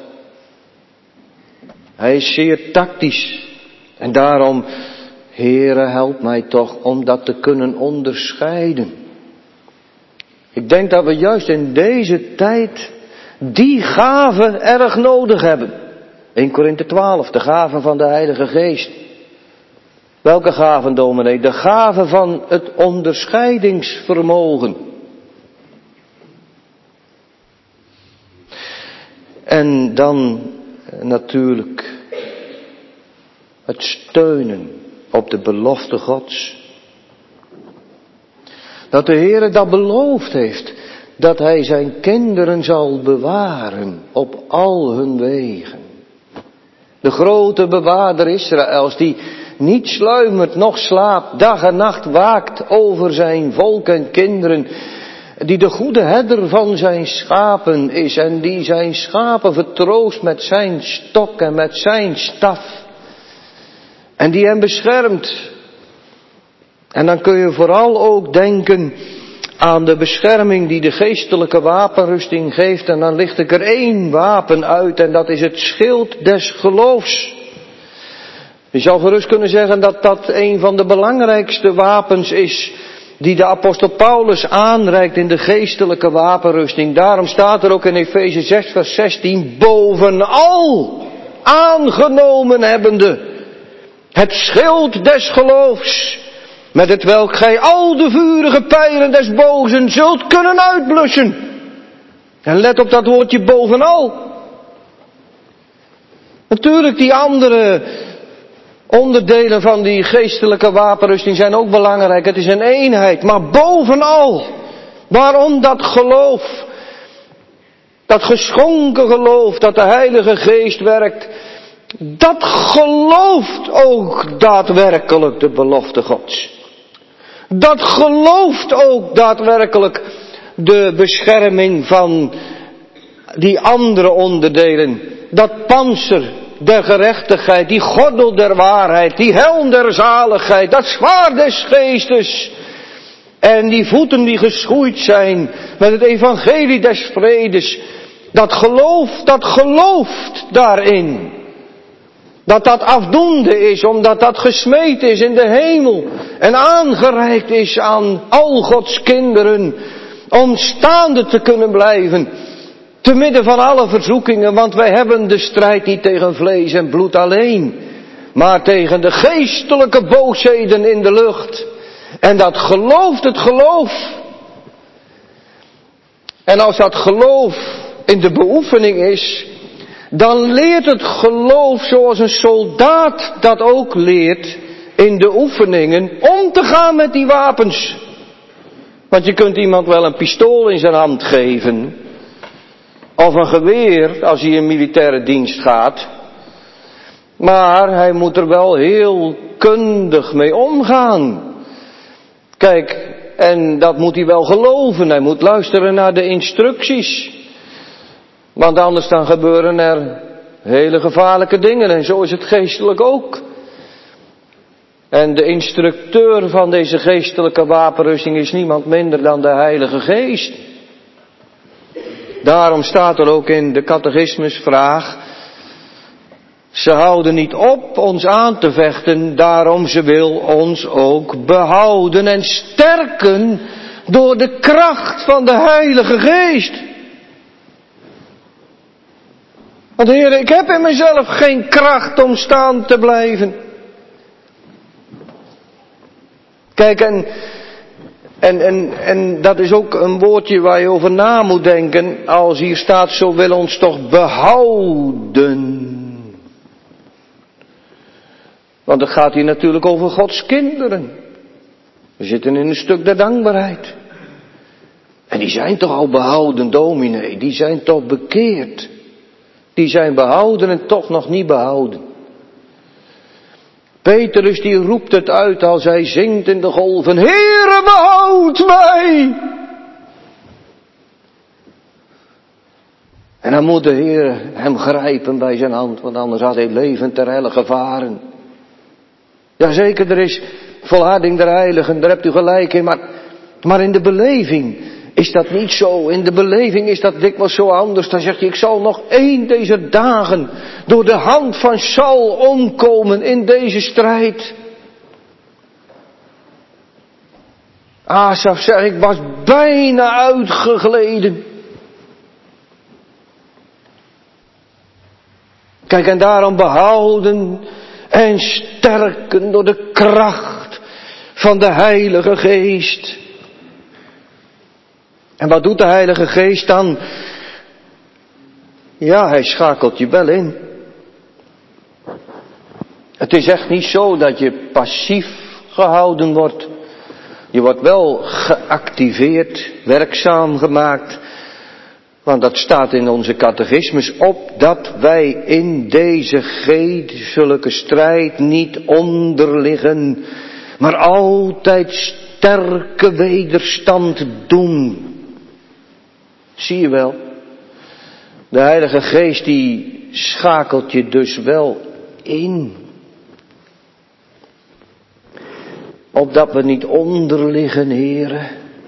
Hij is zeer tactisch. En daarom, Heere, help mij toch om dat te kunnen onderscheiden. Ik denk dat we juist in deze tijd die gave erg nodig hebben. Eerste Korinthe twaalf, de gave van de Heilige Geest. Welke gaven, dominee? De gave van het onderscheidingsvermogen. En dan natuurlijk het steunen op de belofte Gods. Dat de Heere dat beloofd heeft, dat Hij zijn kinderen zal bewaren op al hun wegen. De grote bewaarder Israëls, die niet sluimert, noch slaapt, dag en nacht waakt over zijn volk en kinderen, die de goede herder van zijn schapen is en die zijn schapen vertroost met zijn stok en met zijn staf. En die hem beschermt. En dan kun je vooral ook denken aan de bescherming die de geestelijke wapenrusting geeft. En dan licht ik er één wapen uit en dat is het schild des geloofs. Je zou gerust kunnen zeggen dat dat een van de belangrijkste wapens is die de apostel Paulus aanreikt in de geestelijke wapenrusting. Daarom staat er ook in Efeze zes vers zestien, bovenal aangenomen hebbende het schild des geloofs, met het welk gij al de vurige pijlen des bozen zult kunnen uitblussen. En let op dat woordje bovenal. Natuurlijk die andere onderdelen van die geestelijke wapenrusting zijn ook belangrijk. Het is een eenheid, maar bovenal. Waarom dat geloof? Dat geschonken geloof dat de Heilige Geest werkt. Dat gelooft ook daadwerkelijk de belofte Gods. Dat gelooft ook daadwerkelijk de bescherming van die andere onderdelen. Dat pantser der gerechtigheid, die gordel der waarheid, die helm der zaligheid, dat zwaard des geestes. En die voeten die geschoeid zijn met het evangelie des vredes. Dat geloof, dat gelooft daarin. Dat dat afdoende is, omdat dat gesmeed is in de hemel. En aangereikt is aan al Gods kinderen. Om staande te kunnen blijven. Te midden van alle verzoekingen, want wij hebben de strijd niet tegen vlees en bloed alleen. Maar tegen de geestelijke boosheden in de lucht. En dat gelooft het geloof. En als dat geloof in de beoefening is, dan leert het geloof zoals een soldaat dat ook leert in de oefeningen om te gaan met die wapens. Want je kunt iemand wel een pistool in zijn hand geven. Of een geweer als hij in militaire dienst gaat. Maar hij moet er wel heel kundig mee omgaan. Kijk, en dat moet hij wel geloven. Hij moet luisteren naar de instructies. Want anders dan gebeuren er hele gevaarlijke dingen. En zo is het geestelijk ook. En de instructeur van deze geestelijke wapenrusting is niemand minder dan de Heilige Geest. Daarom staat er ook in de catechismusvraag: ze houden niet op ons aan te vechten, daarom ze wil ons ook behouden en sterken door de kracht van de Heilige Geest. Want Heer, ik heb in mezelf geen kracht om staan te blijven. Kijk, en, en, en, en dat is ook een woordje waar je over na moet denken. Als hier staat, zo wil ons toch behouden. Want het gaat hier natuurlijk over Gods kinderen. We zitten in een stuk der dankbaarheid. En die zijn toch al behouden, dominee. Die zijn toch bekeerd. Die zijn behouden en toch nog niet behouden. Petrus die roept het uit als hij zingt in de golven: Heere, behoud mij! En dan moet de Heer hem grijpen bij zijn hand, want anders had hij levend ter helle gevaren. Jazeker, er is volharding der heiligen, daar hebt u gelijk in, maar, maar in de beleving is dat niet zo. In de beleving is dat dikwijls zo anders. Dan zeg je, ik zal nog één deze dagen door de hand van Saul omkomen in deze strijd. Asaf zegt, ik was bijna uitgegleden. Kijk, en daarom behouden en sterken door de kracht van de Heilige Geest. En wat doet de Heilige Geest dan? Ja, hij schakelt je wel in. Het is echt niet zo dat je passief gehouden wordt. Je wordt wel geactiveerd, werkzaam gemaakt. Want dat staat in onze catechismus, opdat wij in deze geestelijke strijd niet onderliggen, maar altijd sterke wederstand doen. Zie je wel, de Heilige Geest die schakelt je dus wel in. Opdat we niet onderliggen, heren.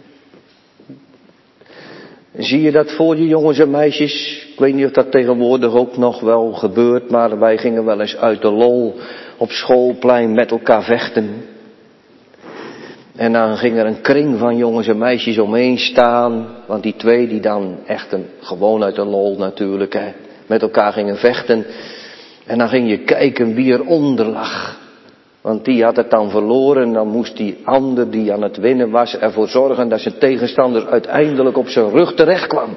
Zie je dat voor je, jongens en meisjes? Ik weet niet of dat tegenwoordig ook nog wel gebeurt, maar wij gingen wel eens uit de lol op schoolplein met elkaar vechten. En dan ging er een kring van jongens en meisjes omheen staan, want die twee die dan echt een, gewoon uit de lol natuurlijk, hè, met elkaar gingen vechten. En dan ging je kijken wie eronder lag. Want die had het dan verloren en dan moest die ander die aan het winnen was ervoor zorgen dat zijn tegenstander uiteindelijk op zijn rug terecht kwam.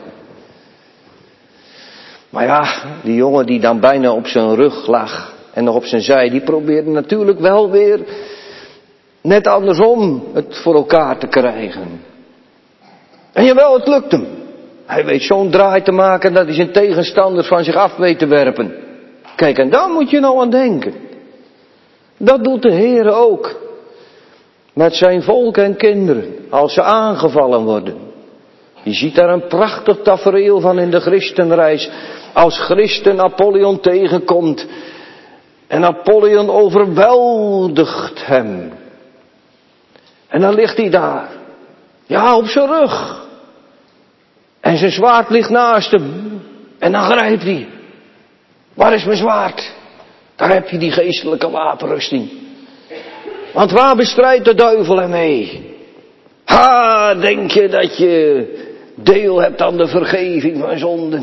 Maar ja, die jongen die dan bijna op zijn rug lag en nog op zijn zij, die probeerde natuurlijk wel weer net andersom het voor elkaar te krijgen. En jawel, het lukt hem. Hij weet zo'n draai te maken dat hij zijn tegenstanders van zich af weet te werpen. Kijk, en daar moet je nou aan denken. Dat doet de Heer ook. Met zijn volk en kinderen. Als ze aangevallen worden. Je ziet daar een prachtig tafereel van in de christenreis. Als Christen Apollyon tegenkomt. En Apollyon overweldigt hem. En dan ligt hij daar. Ja, op zijn rug. En zijn zwaard ligt naast hem. En dan grijpt hij. Waar is mijn zwaard? Daar heb je die geestelijke wapenrusting. Want waar bestrijdt de duivel hem mee? Ha, denk je dat je deel hebt aan de vergeving van zonden?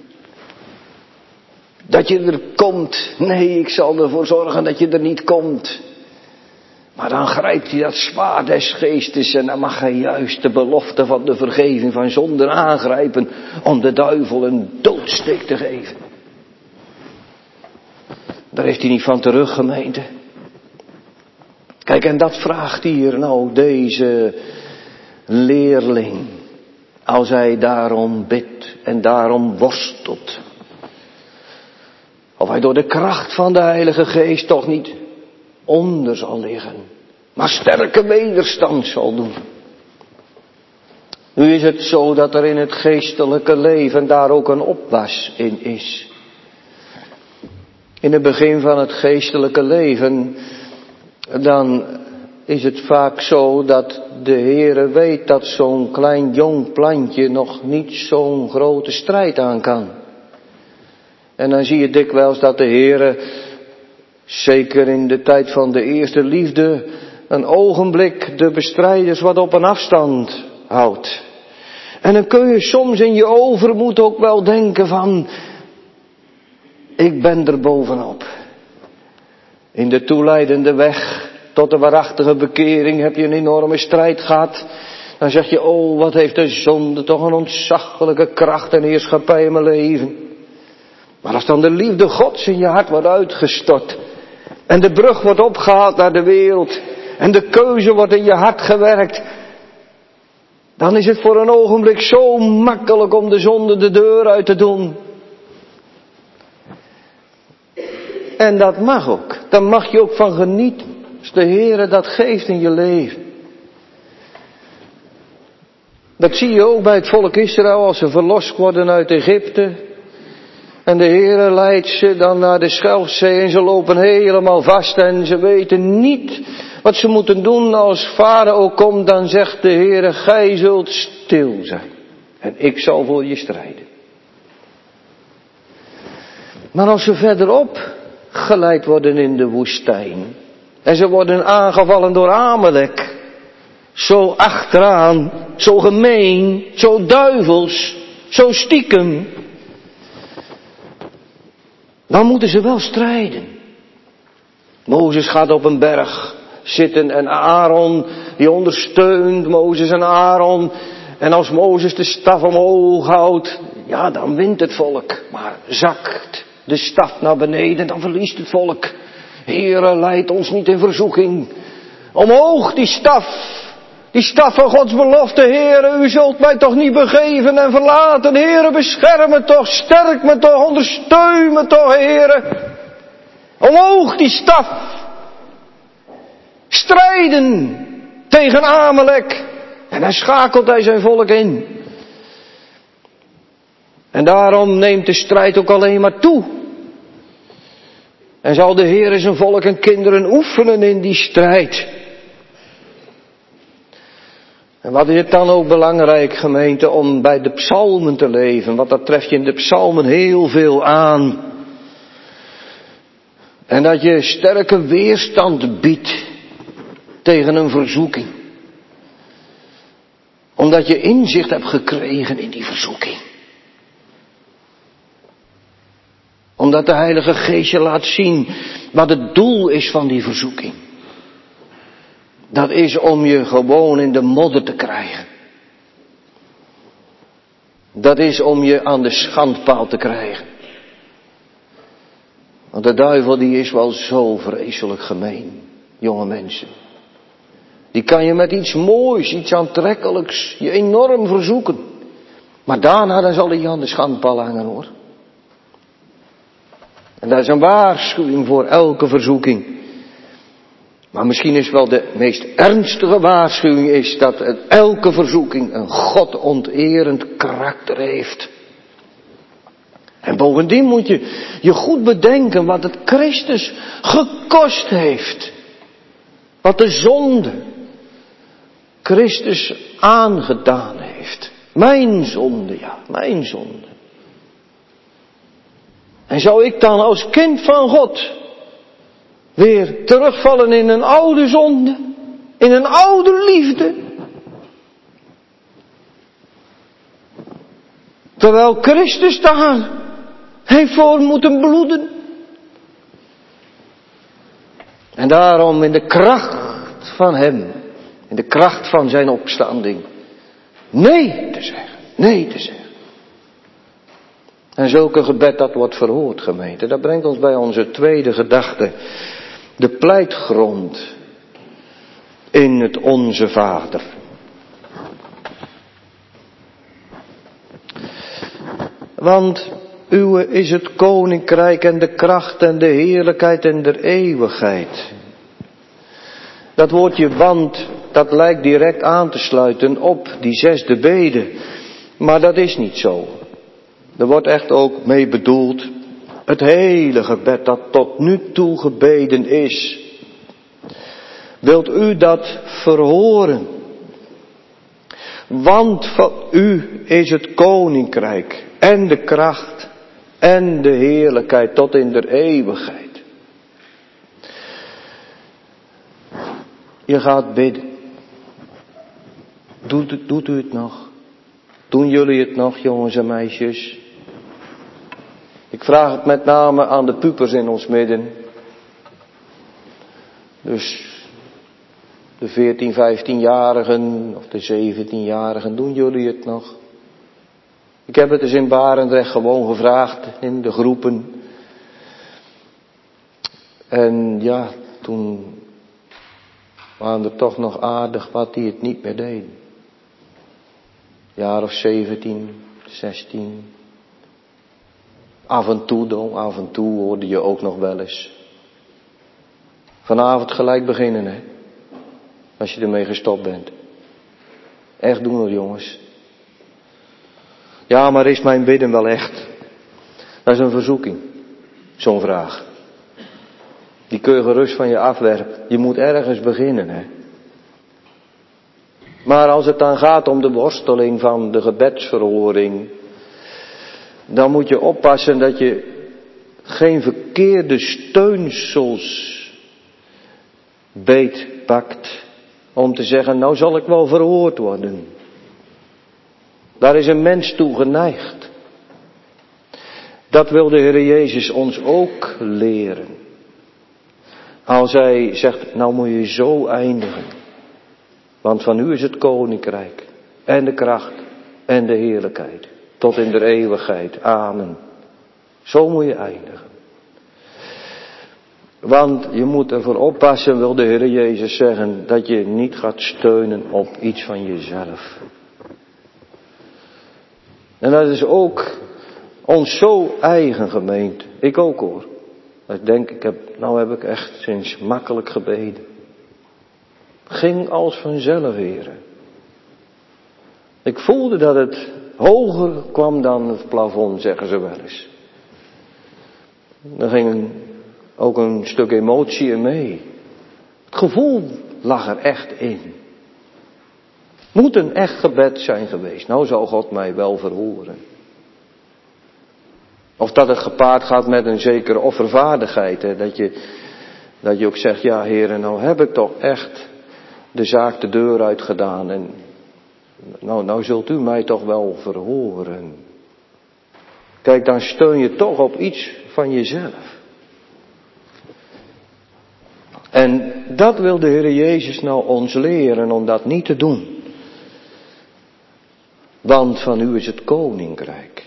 Dat je er komt? Nee, ik zal ervoor zorgen dat je er niet komt. Maar dan grijpt hij dat zwaard des geestes en dan mag hij juist de belofte van de vergeving van zonden aangrijpen om de duivel een doodsteek te geven. Daar heeft hij niet van terug, gemeente. Kijk, en dat vraagt hier nou deze leerling. Als hij daarom bidt en daarom worstelt. Of hij door de kracht van de Heilige Geest toch niet onder zal liggen. Maar sterke wederstand zal doen. Nu is het zo dat er in het geestelijke leven daar ook een opwas in is. In het begin van het geestelijke leven, dan is het vaak zo dat de Heere weet dat zo'n klein jong plantje nog niet zo'n grote strijd aan kan. En dan zie je dikwijls dat de Heere, zeker in de tijd van de eerste liefde, een ogenblik de bestrijders wat op een afstand houdt. En dan kun je soms in je overmoed ook wel denken van, ik ben er bovenop. In de toeleidende weg tot de waarachtige bekering heb je een enorme strijd gehad. Dan zeg je, oh, wat heeft de zonde toch een ontzaglijke kracht en heerschappij in mijn leven. Maar als dan de liefde Gods in je hart wordt uitgestort. En de brug wordt opgehaald naar de wereld. En de keuze wordt in je hart gewerkt. Dan is het voor een ogenblik zo makkelijk om de zonde de deur uit te doen. En dat mag ook. Daar mag je ook van genieten. Als de Heere dat geeft in je leven. Dat zie je ook bij het volk Israël als ze verlost worden uit Egypte. En de Heere leidt ze dan naar de Schelfzee en ze lopen helemaal vast en ze weten niet wat ze moeten doen. Als Farao komt, dan zegt de Heere, gij zult stil zijn en ik zal voor je strijden. Maar als ze verderop geleid worden in de woestijn en ze worden aangevallen door Amalek, zo achteraan, zo gemeen, zo duivels, zo stiekem, dan moeten ze wel strijden. Mozes gaat op een berg zitten en Aaron die ondersteunt Mozes en Aaron. En als Mozes de staf omhoog houdt, ja, dan wint het volk. Maar zakt de staf naar beneden, dan verliest het volk. Heere, leid ons niet in verzoeking. Omhoog die staf. Die staf van Gods belofte, Heere, u zult mij toch niet begeven en verlaten. Heere, bescherm me toch, sterk me toch, ondersteun me toch, Heere. Omhoog die staf. Strijden tegen Amalek. En dan schakelt hij zijn volk in. En daarom neemt de strijd ook alleen maar toe. En zal de Heere zijn volk en kinderen oefenen in die strijd. En wat is het dan ook belangrijk, gemeente, om bij de psalmen te leven. Want dat tref je in de psalmen heel veel aan. En dat je sterke weerstand biedt tegen een verzoeking. Omdat je inzicht hebt gekregen in die verzoeking. Omdat de Heilige Geest je laat zien wat het doel is van die verzoeking. Dat is om je gewoon in de modder te krijgen. Dat is om je aan de schandpaal te krijgen. Want de duivel die is wel zo vreselijk gemeen, jonge mensen. Die kan je met iets moois, iets aantrekkelijks, je enorm verzoeken. Maar daarna dan zal hij je aan de schandpaal hangen, hoor. En dat is een waarschuwing voor elke verzoeking. Maar misschien is wel de meest ernstige waarschuwing is dat elke verzoeking een godonterend karakter heeft. En bovendien moet je je goed bedenken wat het Christus gekost heeft. Wat de zonde Christus aangedaan heeft. Mijn zonde, ja, mijn zonde. En zou ik dan als kind van God weer terugvallen in een oude zonde, in een oude liefde? Terwijl Christus daar heeft voor moeten bloeden. En daarom in de kracht van hem, in de kracht van zijn opstanding, nee te zeggen, nee te zeggen. En zulke gebed dat wordt verhoord, gemeente. Dat brengt ons bij onze tweede gedachte. De pleitgrond in het Onze Vader. Want uwe is het koninkrijk en de kracht en de heerlijkheid en de eeuwigheid. Dat woordje want, dat lijkt direct aan te sluiten op die zesde bede. Maar dat is niet zo. Er wordt echt ook mee bedoeld het hele gebed dat tot nu toe gebeden is. Wilt u dat verhoren? Want van u is het koninkrijk en de kracht en de heerlijkheid tot in der eeuwigheid. Je gaat bidden. Doet, doet u het nog? Doen jullie het nog, jongens en meisjes? Ik vraag het met name aan de pubers in ons midden. Dus de veertien, vijftienjarigen of de zeventienjarigen, doen jullie het nog? Ik heb het eens in Barendrecht gewoon gevraagd in de groepen. En ja, toen waren er toch nog aardig wat die het niet meer deden. Jaar of zeventien, zestien. Af en toe dan, af en toe hoorde je ook nog wel eens. Vanavond gelijk beginnen, hè. Als je ermee gestopt bent. Echt doen hoor, jongens. Ja, maar is mijn bidden wel echt? Dat is een verzoeking, zo'n vraag. Die kun je gerust van je afwerpen. Je moet ergens beginnen, hè. Maar als het dan gaat om de worsteling van de gebedsverhoring, dan moet je oppassen dat je geen verkeerde steunsels beetpakt om te zeggen, nou zal ik wel verhoord worden. Daar is een mens toe geneigd. Dat wil de Heer Jezus ons ook leren. Als hij zegt, nou moet je zo eindigen. Want van u is het koninkrijk en de kracht en de heerlijkheid. Tot in de eeuwigheid. Amen. Zo moet je eindigen. Want je moet ervoor oppassen, wil de Heer Jezus zeggen, dat je niet gaat steunen op iets van jezelf. En dat is ook ons zo eigen, gemeente. Ik ook hoor. Ik denk, ik heb, nou heb ik echt sinds makkelijk gebeden. Ging als vanzelf, heren. Ik voelde dat het hoger kwam dan het plafond, zeggen ze wel eens. Er ging een, ook een stuk emotie in mee. Het gevoel lag er echt in. Moet een echt gebed zijn geweest. Nou zou God mij wel verhoren. Of dat het gepaard gaat met een zekere offervaardigheid. Hè? Dat je, dat je ook zegt, ja heren, nou heb ik toch echt de zaak de deur uit gedaan. En nou, nou zult u mij toch wel verhoren. Kijk, dan steun je toch op iets van jezelf. En dat wil de Heer Jezus nou ons leren om dat niet te doen. Want van u is het koninkrijk.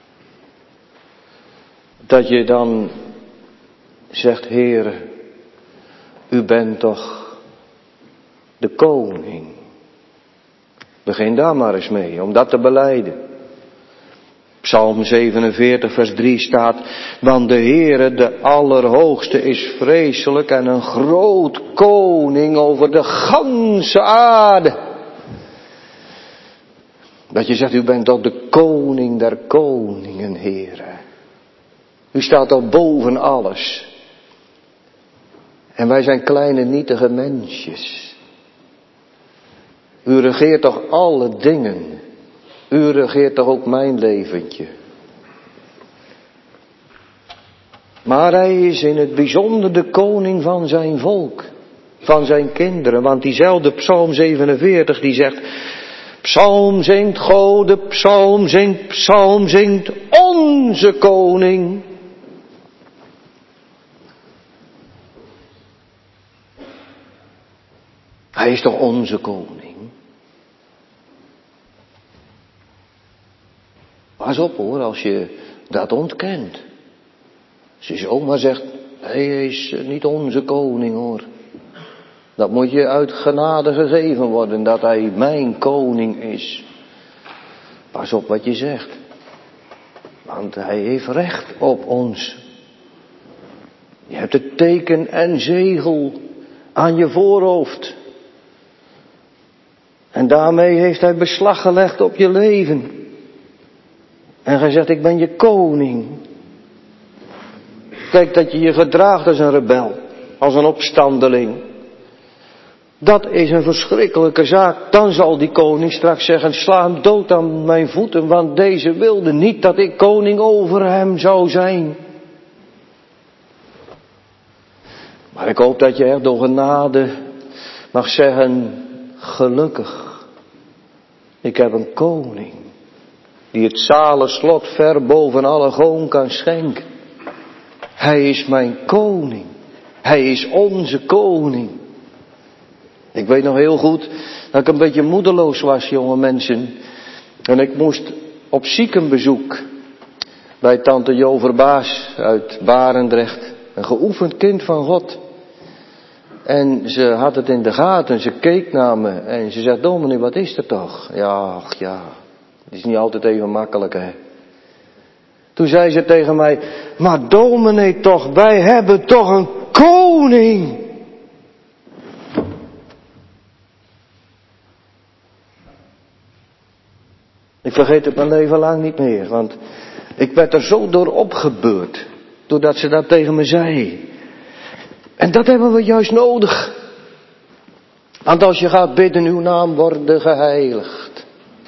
Dat je dan zegt, Heere, u bent toch de koning. Begin daar maar eens mee, om dat te belijden. Psalm zevenenveertig vers drie staat, want de Heere, de Allerhoogste, is vreselijk en een groot koning over de ganse aarde. Dat je zegt, u bent toch de koning der koningen, Heere. U staat al boven alles. En wij zijn kleine nietige mensjes. U regeert toch alle dingen. U regeert toch ook mijn leventje. Maar hij is in het bijzonder de koning van zijn volk. Van zijn kinderen. Want diezelfde Psalm zevenenveertig die zegt, Psalm zingt Gode, psalm zingt, psalm zingt onze koning. Hij is toch onze koning? Pas op hoor, als je dat ontkent. Als je zomaar zegt, hij is niet onze koning hoor. Dat moet je uit genade gegeven worden, dat hij mijn koning is. Pas op wat je zegt. Want hij heeft recht op ons. Je hebt het teken en zegel aan je voorhoofd. En daarmee heeft hij beslag gelegd op je leven. En hij zegt, ik ben je koning. Kijk, dat je je gedraagt als een rebel, als een opstandeling. Dat is een verschrikkelijke zaak. Dan zal die koning straks zeggen, sla hem dood aan mijn voeten, want deze wilde niet dat ik koning over hem zou zijn. Maar ik hoop dat je er door genade mag zeggen, gelukkig. Ik heb een koning die het zale slot ver boven alle goon kan schenken. Hij is mijn koning. Hij is onze koning. Ik weet nog heel goed dat ik een beetje moedeloos was, jonge mensen. En ik moest op ziekenbezoek bij tante Jo Verbaas uit Barendrecht. Een geoefend kind van God. En ze had het in de gaten, ze keek naar me en ze zegt, dominee, wat is er toch? Ja, ach ja, het is niet altijd even makkelijk, hè. Toen zei ze tegen mij, maar dominee toch, wij hebben toch een koning. Ik vergeet het mijn leven lang niet meer, want Ik werd er zo door opgebeurd, doordat ze dat tegen me zei. En dat hebben we juist nodig. Want als je gaat bidden, uw naam worden geheiligd.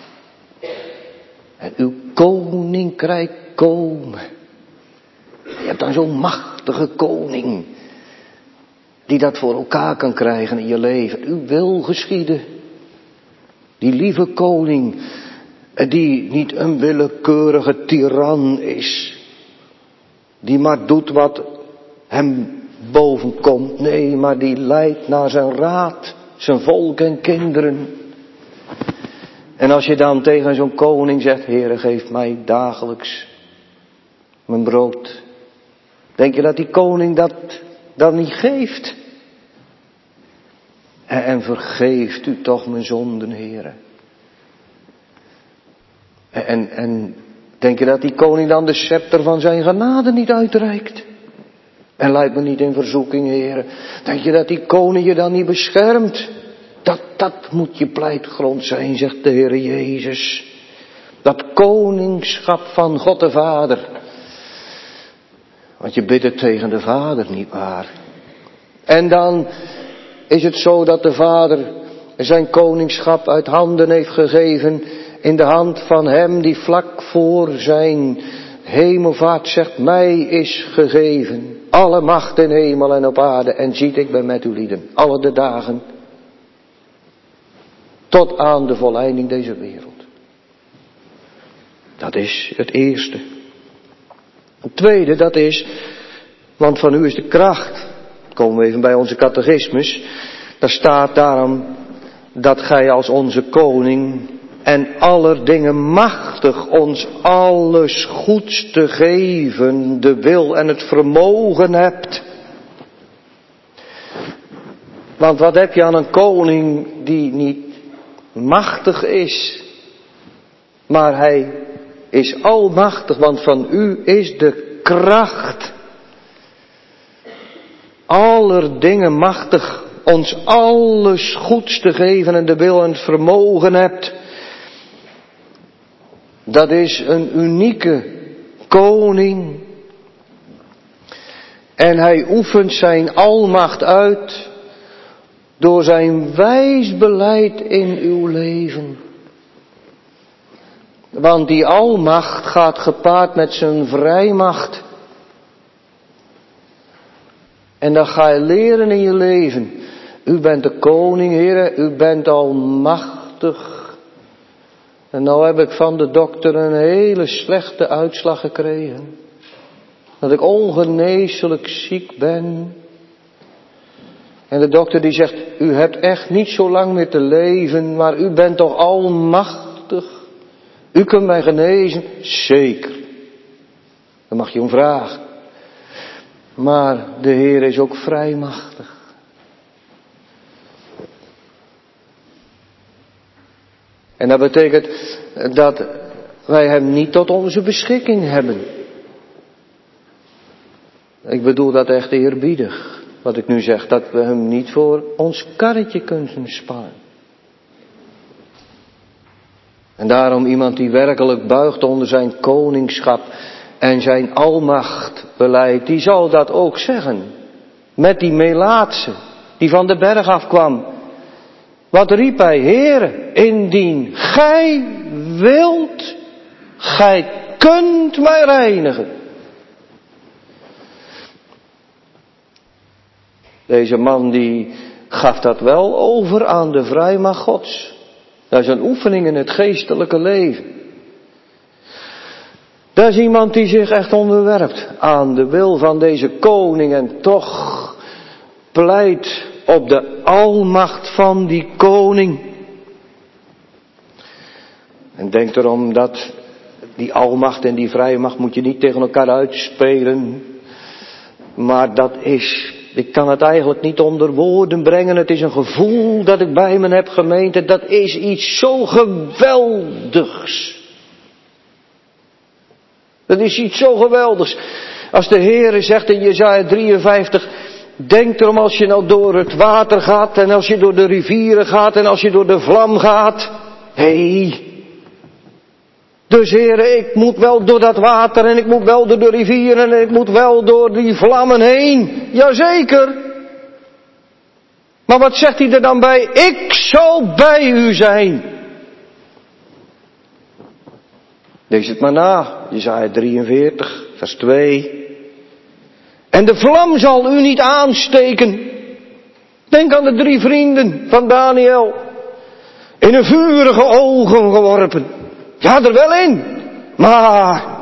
En uw koninkrijk komen. Je hebt dan zo'n machtige koning. Die dat voor elkaar kan krijgen in je leven. Uw wil geschieden. Die lieve koning. Die niet een willekeurige tiran is. Die maar doet wat hem bovenkomt. Nee, maar die leidt naar zijn raad. Zijn volk en kinderen. En als je dan tegen zo'n koning zegt, Heere, geef mij dagelijks mijn brood. Denk je dat die koning dat dan niet geeft? En, en vergeeft u toch mijn zonden, Heere. En, en, en denk je dat die koning dan de scepter van zijn genade niet uitreikt? En leidt me niet in verzoeking, Heere. Denk je dat die koning je dan niet beschermt? Dat, dat moet je pleitgrond zijn, zegt de Heere Jezus. Dat koningschap van God de Vader. Want je bidt het tegen de Vader, niet waar? En dan is het zo dat de Vader zijn koningschap uit handen heeft gegeven. In de hand van hem die vlak voor zijn hemelvaart zegt, mij is gegeven alle macht in hemel en op aarde. En ziet, ik ben met u lieden, alle de dagen, tot aan de volleinding deze wereld. Dat is het eerste. Het tweede, dat is, want van u is de kracht. Komen we even bij onze catechismus. Daar staat daarom dat gij als onze koning en aller dingen machtig ons alles goeds te geven, de wil en het vermogen hebt. Want wat heb je aan een koning die niet machtig is, maar hij is almachtig, want van u is de kracht. Aller dingen machtig, ons alles goeds te geven en de wil en het vermogen hebt. Dat is een unieke koning. En hij oefent zijn almacht uit door zijn wijs beleid in uw leven. Want die almacht gaat gepaard met zijn vrijmacht. En dan ga je leren in je leven. U bent de koning, Heere, u bent almachtig. En nou heb ik van de dokter een hele slechte uitslag gekregen. Dat ik ongeneeslijk ziek ben. En de dokter die zegt, u hebt echt niet zo lang meer te leven, maar u bent toch almachtig. U kunt mij genezen? Zeker. Dan mag je om vragen. Maar de Heer is ook vrijmachtig. En dat betekent dat wij hem niet tot onze beschikking hebben. Ik bedoel dat echt eerbiedig. Wat ik nu zeg, dat we hem niet voor ons karretje kunnen spannen. En daarom iemand die werkelijk buigt onder zijn koningschap en zijn almacht beleid, die zal dat ook zeggen. Met die Melaatse die van de berg afkwam. Wat riep hij? Heere, indien gij wilt, gij kunt mij reinigen. Deze man die gaf dat wel over aan de vrijmacht Gods. Dat is een oefening in het geestelijke leven. Dat is iemand die zich echt onderwerpt aan de wil van deze koning en toch pleit op de almacht van die koning. En denk erom dat die almacht en die vrijmacht moet je niet tegen elkaar uitspelen. Maar dat is, ik kan het eigenlijk niet onder woorden brengen. Het is een gevoel dat ik bij me heb, gemeente. Dat is iets zo geweldigs. Dat is iets zo geweldigs. Als de Heere zegt in Jesaja drieënvijftig, denk erom als je nou door het water gaat en als je door de rivieren gaat en als je door de vlam gaat. Hé, hey, Dus heren, ik moet wel door dat water en ik moet wel door de rivieren en ik moet wel door die vlammen heen. Jazeker. Maar wat zegt hij er dan bij? Ik zal bij u zijn. Lees het maar na, Jesaja drieënveertig, vers twee. En de vlam zal u niet aansteken. Denk aan de drie vrienden van Daniel. In een vurige ogen geworpen. Ja, er wel in. Maar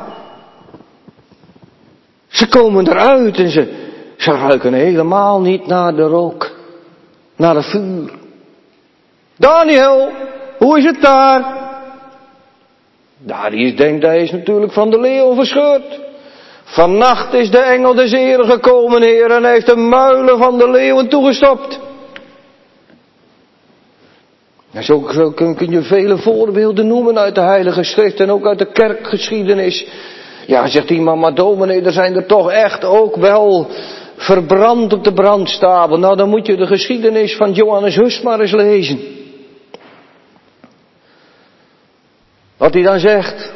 ze komen eruit en ze, ze ruiken helemaal niet naar de rook. Naar het vuur. Daniel, hoe is het daar? Darius denkt, hij is natuurlijk van de leeuw verscheurd. Vannacht is de engel des Heren gekomen, Heer, en hij heeft de muilen van de leeuwen toegestopt. En zo, zo kun, kun je vele voorbeelden noemen uit de Heilige Schrift en ook uit de kerkgeschiedenis. Ja, zegt iemand, maar dominee, er zijn er toch echt ook wel verbrand op de brandstapel. Nou, dan moet je de geschiedenis van Johannes Hus maar eens lezen. Wat hij dan zegt.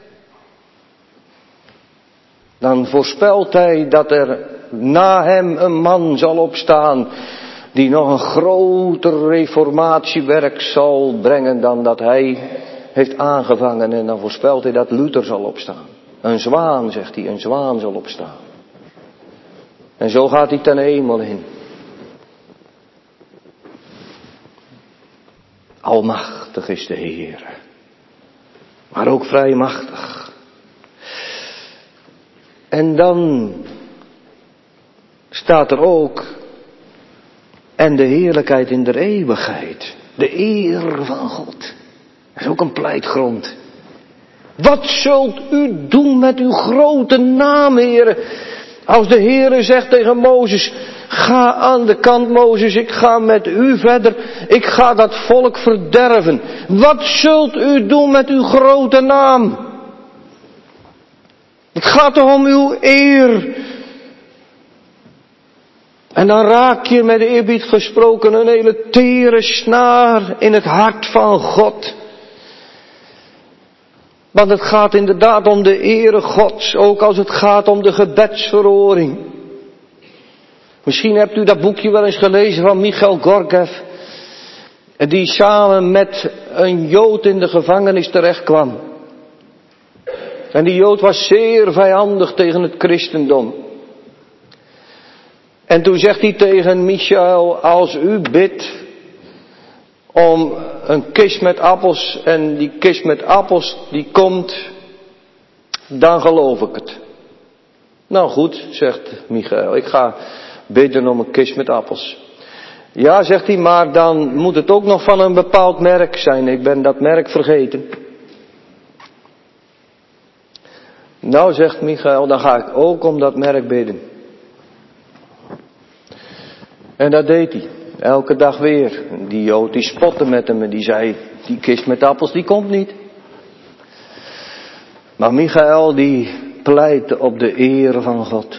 Dan voorspelt hij dat er na hem een man zal opstaan die nog een groter reformatiewerk zal brengen dan dat hij heeft aangevangen. En dan voorspelt hij dat Luther zal opstaan. Een zwaan, zegt hij, een zwaan zal opstaan. En zo gaat hij ten hemel in. Almachtig is de Heer. Maar ook vrij machtig. En dan staat er ook, en de heerlijkheid in de eeuwigheid. De eer van God. Dat is ook een pleitgrond. Wat zult u doen met uw grote naam, Heere? Als de Heere zegt tegen Mozes, ga aan de kant, Mozes, ik ga met u verder. Ik ga dat volk verderven. Wat zult u doen met uw grote naam? Het gaat toch om uw eer. En dan raak je met eerbied gesproken een hele tere snaar in het hart van God. Want het gaat inderdaad om de ere Gods, ook als het gaat om de gebedsverhoring. Misschien hebt u dat boekje wel eens gelezen van Michael Gorgev, die samen met een Jood in de gevangenis terecht kwam. En die Jood was zeer vijandig tegen het christendom. En toen zegt hij tegen Michael, als u bidt om een kist met appels en die kist met appels die komt, dan geloof ik het. Nou goed, zegt Michael, ik ga bidden om een kist met appels. Ja, zegt hij, maar dan moet het ook nog van een bepaald merk zijn. Ik ben dat merk vergeten. Nou, zegt Michael, dan ga ik ook om dat merk bidden. En dat deed hij. Elke dag weer. Die Jood die spotte met hem en die zei, die kist met appels die komt niet. Maar Michael die pleitte op de eer van God.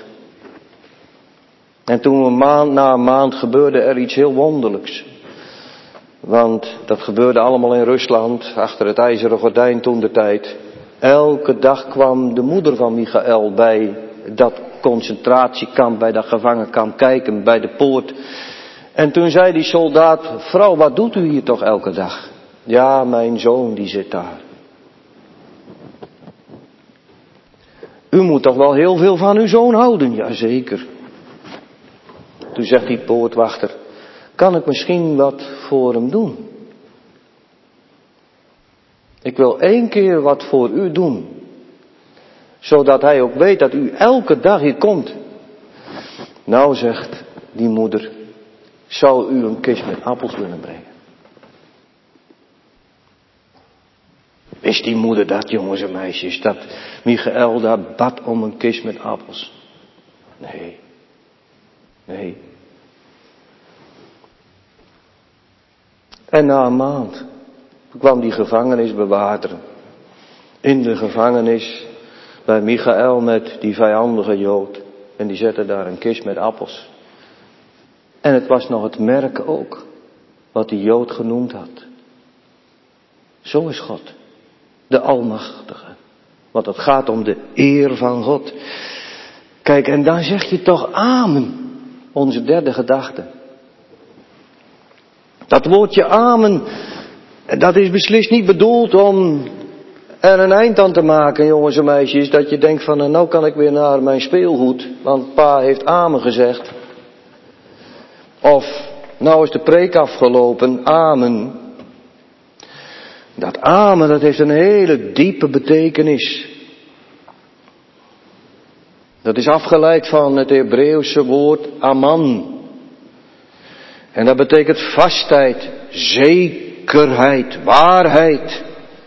En toen een maand na een maand gebeurde er iets heel wonderlijks. Want dat gebeurde allemaal in Rusland, achter het ijzeren gordijn toen de tijd. Elke dag kwam de moeder van Michael bij dat concentratiekamp, bij dat gevangenkamp kijken, bij de poort. En toen zei die soldaat, vrouw, wat doet u hier toch elke dag? Ja, mijn zoon die zit daar. U moet toch wel heel veel van uw zoon houden? Jazeker. Toen zegt die poortwachter, kan ik misschien wat voor hem doen? Ik wil één keer wat voor u doen. Zodat hij ook weet dat u elke dag hier komt. Nou, zegt die moeder, zou u een kist met appels willen brengen? Wist die moeder dat, jongens en meisjes, dat Michael daar bad om een kist met appels? Nee. Nee. En na een maand kwam die gevangenisbewaarder in de gevangenis bij Michael met die vijandige Jood. En die zette daar een kist met appels. En het was nog het merk ook, wat die Jood genoemd had. Zo is God. de Almachtige. Want het gaat om de eer van God. Kijk, en dan zeg je toch amen. Onze derde gedachte. Dat woordje amen, dat is beslist niet bedoeld om er een eind aan te maken, jongens en meisjes. Dat je denkt van, nou kan ik weer naar mijn speelgoed, want pa heeft amen gezegd. Of, nou is de preek afgelopen, amen. Dat amen, dat heeft een hele diepe betekenis. Dat is afgeleid van het Hebreeuwse woord aman. En dat betekent vastheid, zekerheid, waarheid,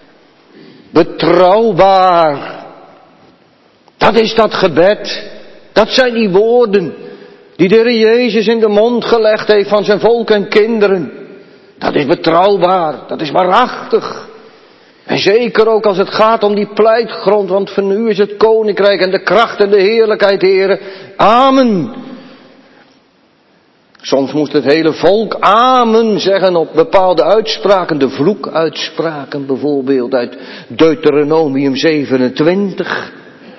betrouwbaar. Dat is dat gebed. Dat zijn die woorden die de Heer Jezus in de mond gelegd heeft van zijn volk en kinderen. Dat is betrouwbaar, dat is waarachtig. En zeker ook als het gaat om die pleitgrond, want van u is het koninkrijk en de kracht en de heerlijkheid, Heere. Amen. Soms moest het hele volk amen zeggen op bepaalde uitspraken, de vloekuitspraken bijvoorbeeld uit Deuteronomium zevenentwintig.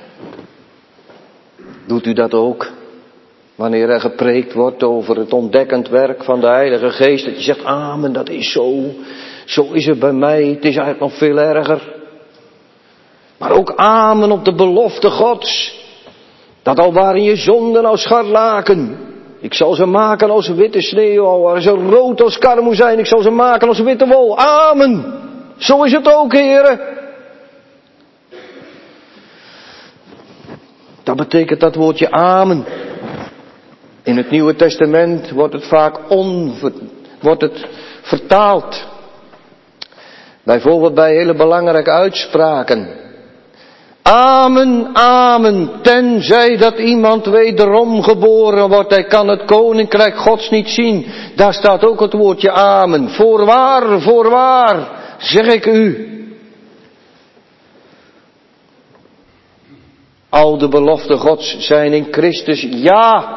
Doet u dat ook? Wanneer er gepreekt wordt over het ontdekkend werk van de Heilige Geest, dat je zegt amen, dat is zo. Zo is het bij mij, het is eigenlijk nog veel erger. Maar ook amen op de belofte Gods. Dat al waren je zonden als scharlaken. Ik zal ze maken als witte sneeuw, al waren ze rood als karmozijn. Ik zal ze maken als witte wol. Amen. Zo is het ook, heren. Dat betekent dat woordje amen. In het Nieuwe Testament wordt het vaak onver, wordt het vertaald. Bijvoorbeeld bij hele belangrijke uitspraken. Amen, amen, tenzij dat iemand wederom geboren wordt, hij kan het koninkrijk Gods niet zien. Daar staat ook het woordje amen. Voorwaar, voorwaar, zeg ik u. Al de beloften Gods zijn in Christus ja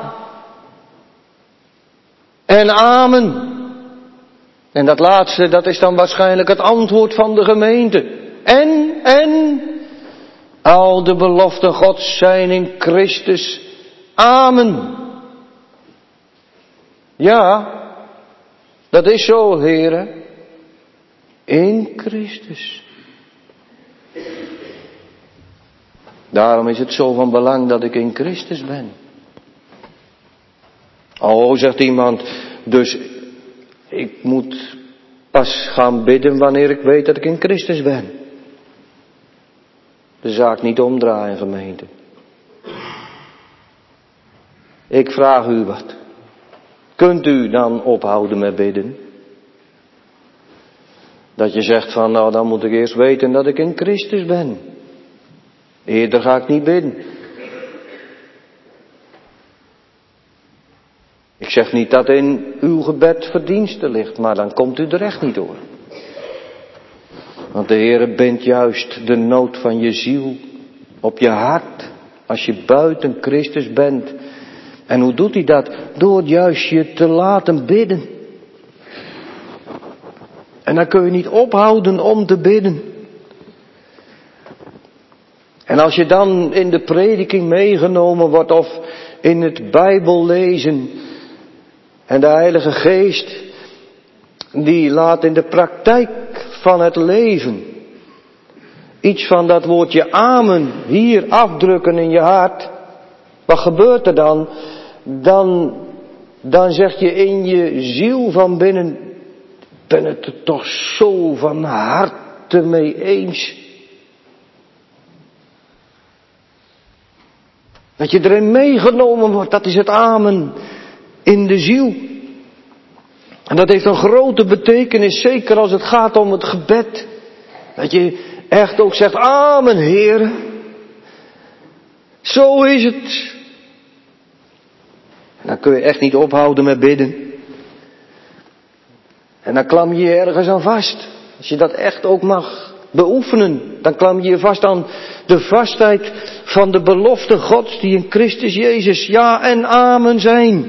en amen. En dat laatste, dat is dan waarschijnlijk het antwoord van de gemeente. En, en, al de beloften Gods zijn in Christus. Amen. Ja, dat is zo, heren. In Christus. Daarom is het zo van belang dat ik in Christus ben. Oh, zegt iemand, dus ik moet pas gaan bidden wanneer ik weet dat ik in Christus ben. De zaak niet omdraaien, gemeente. Ik vraag u wat. Kunt u dan ophouden met bidden? Dat je zegt van, nou dan moet ik eerst weten dat ik in Christus ben. Eerder ga ik niet bidden. Ik zeg niet dat in uw gebed verdienste ligt, maar dan komt u er echt niet door. Want de Heere bindt juist de nood van je ziel op je hart als je buiten Christus bent. En hoe doet hij dat? Door juist je te laten bidden. En dan kun je niet ophouden om te bidden. En als je dan in de prediking meegenomen wordt of in het Bijbellezen en de Heilige Geest die laat in de praktijk van het leven iets van dat woordje amen hier afdrukken in je hart. Wat gebeurt er dan? Dan, dan zeg je in je ziel van binnen, ben het er toch zo van harte mee eens. Dat je erin meegenomen wordt, dat is het amen in de ziel. En dat heeft een grote betekenis, zeker als het gaat om het gebed. Dat je echt ook zegt, amen Heer. Zo is het. En dan kun je echt niet ophouden met bidden. En dan klam je je ergens aan vast. Als je dat echt ook mag beoefenen, dan klam je je vast aan de vastheid van de belofte Gods die in Christus Jezus ja en amen zijn.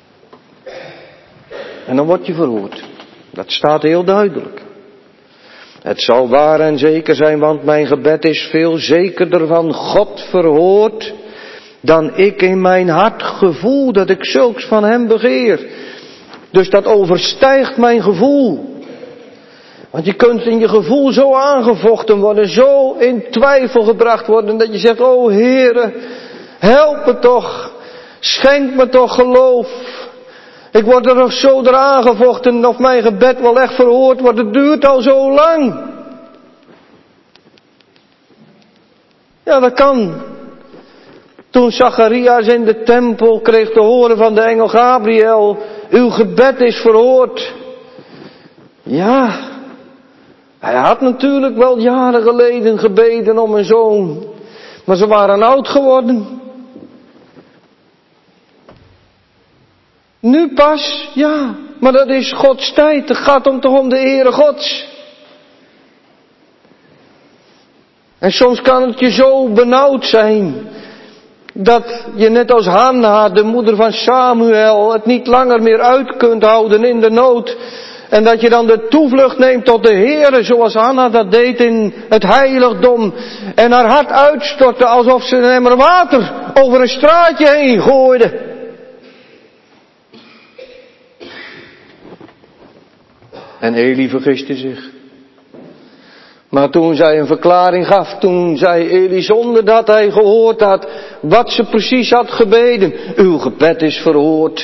En dan word je verhoord. Dat staat heel duidelijk. Het zal waar en zeker zijn, want mijn gebed is veel zekerder van God verhoord, dan ik in mijn hart gevoel dat ik zulks van hem begeer. Dus dat overstijgt mijn gevoel. Want je kunt in je gevoel zo aangevochten worden, zo in twijfel gebracht worden, dat je zegt, o Heere, help me toch, schenk me toch geloof. Ik word er nog zo door aangevochten of mijn gebed wel echt verhoord wordt, het duurt al zo lang. Ja, dat kan. Toen Zacharias in de tempel kreeg te horen van de engel Gabriel, uw gebed is verhoord. Ja, hij had natuurlijk wel jaren geleden gebeden om een zoon, maar ze waren oud geworden. Nu pas, ja, maar dat is Gods tijd. Het gaat om toch om de Heere Gods. En soms kan het je zo benauwd zijn, dat je net als Hanna, de moeder van Samuel, het niet langer meer uit kunt houden in de nood. En dat je dan de toevlucht neemt tot de Heere, zoals Hanna dat deed in het heiligdom. En haar hart uitstortte alsof ze een emmer water over een straatje heen gooide. En Eli vergiste zich. Maar toen zij een verklaring gaf, toen zei Eli zonder dat hij gehoord had wat ze precies had gebeden. Uw gebed is verhoord.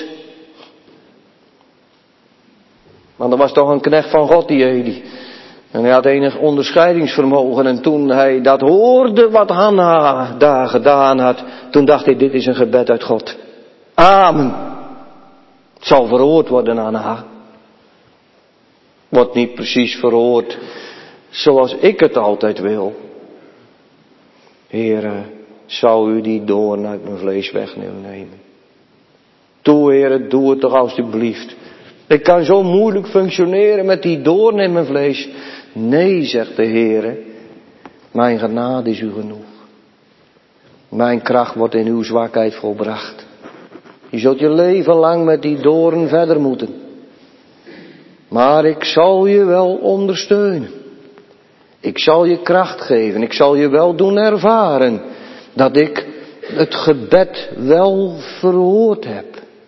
Want er was toch een knecht van God, die Eli. En hij had enig onderscheidingsvermogen. En toen hij dat hoorde wat Hanna daar gedaan had, toen dacht hij, dit is een gebed uit God. Amen. Het zal verhoord worden, Hanna. Wordt niet precies verhoord zoals ik het altijd wil. Heere, zou u die doorn uit mijn vlees wegnemen? Toe, Heere, doe het toch alstublieft. Ik kan zo moeilijk functioneren met die doorn in mijn vlees. Nee, zegt de Heere, mijn genade is u genoeg. Mijn kracht wordt in uw zwakheid volbracht. Je zult je leven lang met die doorn verder moeten. Maar ik zal je wel ondersteunen. Ik zal je kracht geven. Ik zal je wel doen ervaren dat ik het gebed wel verhoord heb.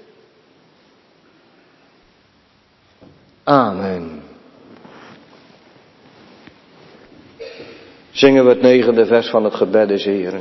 Amen. Zingen we het negende vers van het gebed des Heren.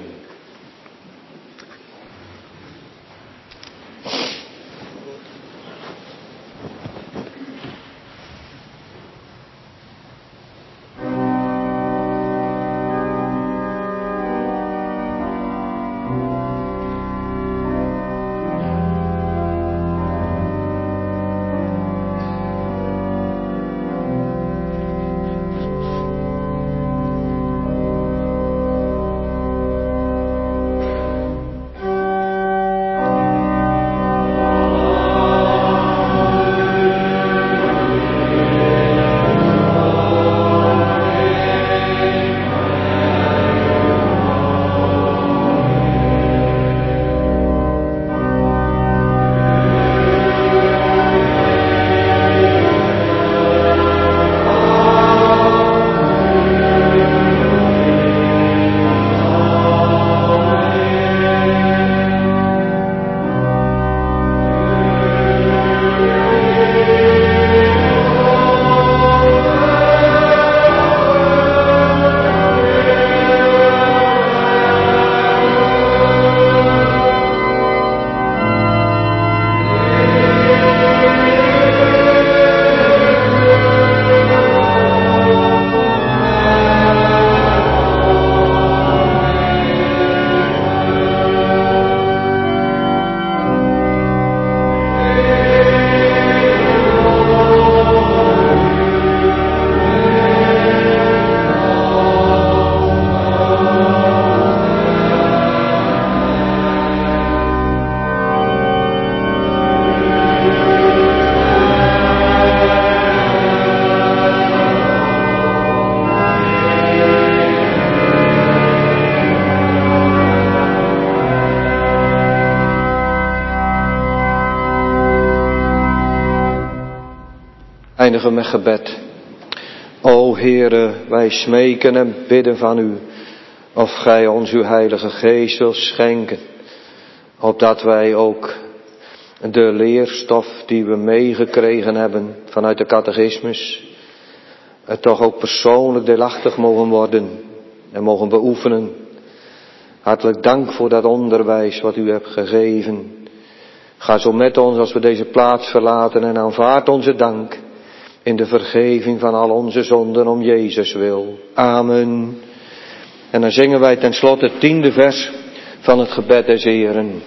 Eindigen met gebed. O Heere, wij smeken en bidden van u, of gij ons uw Heilige Geest wilt schenken, opdat wij ook de leerstof die we meegekregen hebben vanuit de catechismus, het toch ook persoonlijk deelachtig mogen worden en mogen beoefenen. Hartelijk dank voor dat onderwijs wat u hebt gegeven. Ga zo met ons als we deze plaats verlaten en aanvaard onze dank in de vergeving van al onze zonden om Jezus wil. Amen. En dan zingen wij tenslotte het tiende vers van het gebed des Heeren.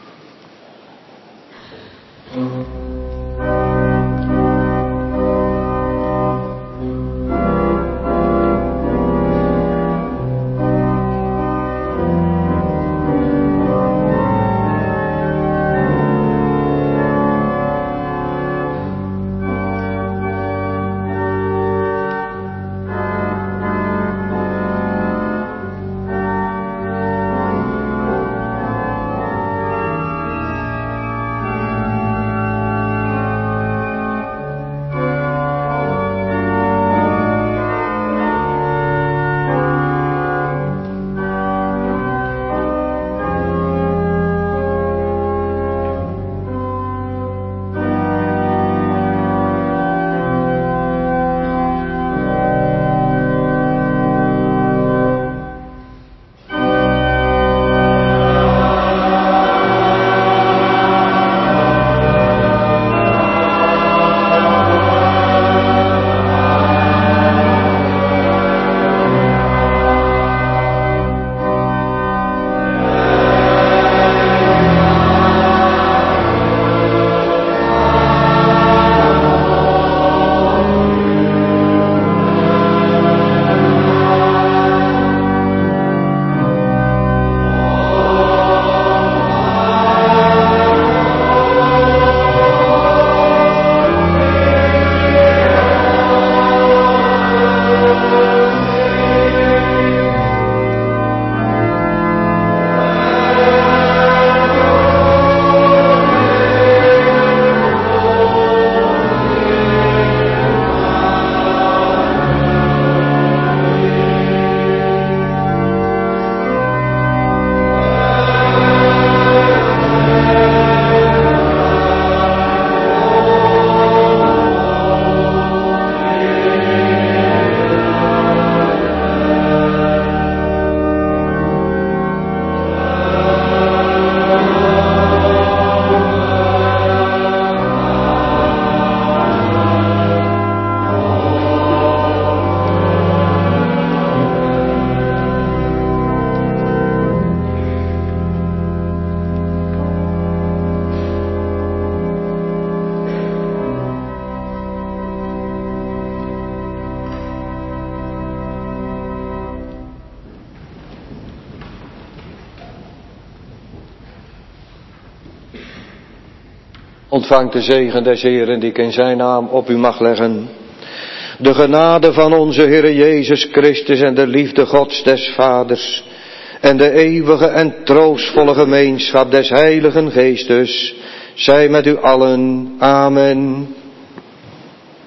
Ontvangt de zegen des Heeren die ik in zijn naam op u mag leggen. De genade van onze Heere Jezus Christus en de liefde Gods des Vaders en de eeuwige en troostvolle gemeenschap des Heiligen Geestes zij met u allen. Amen.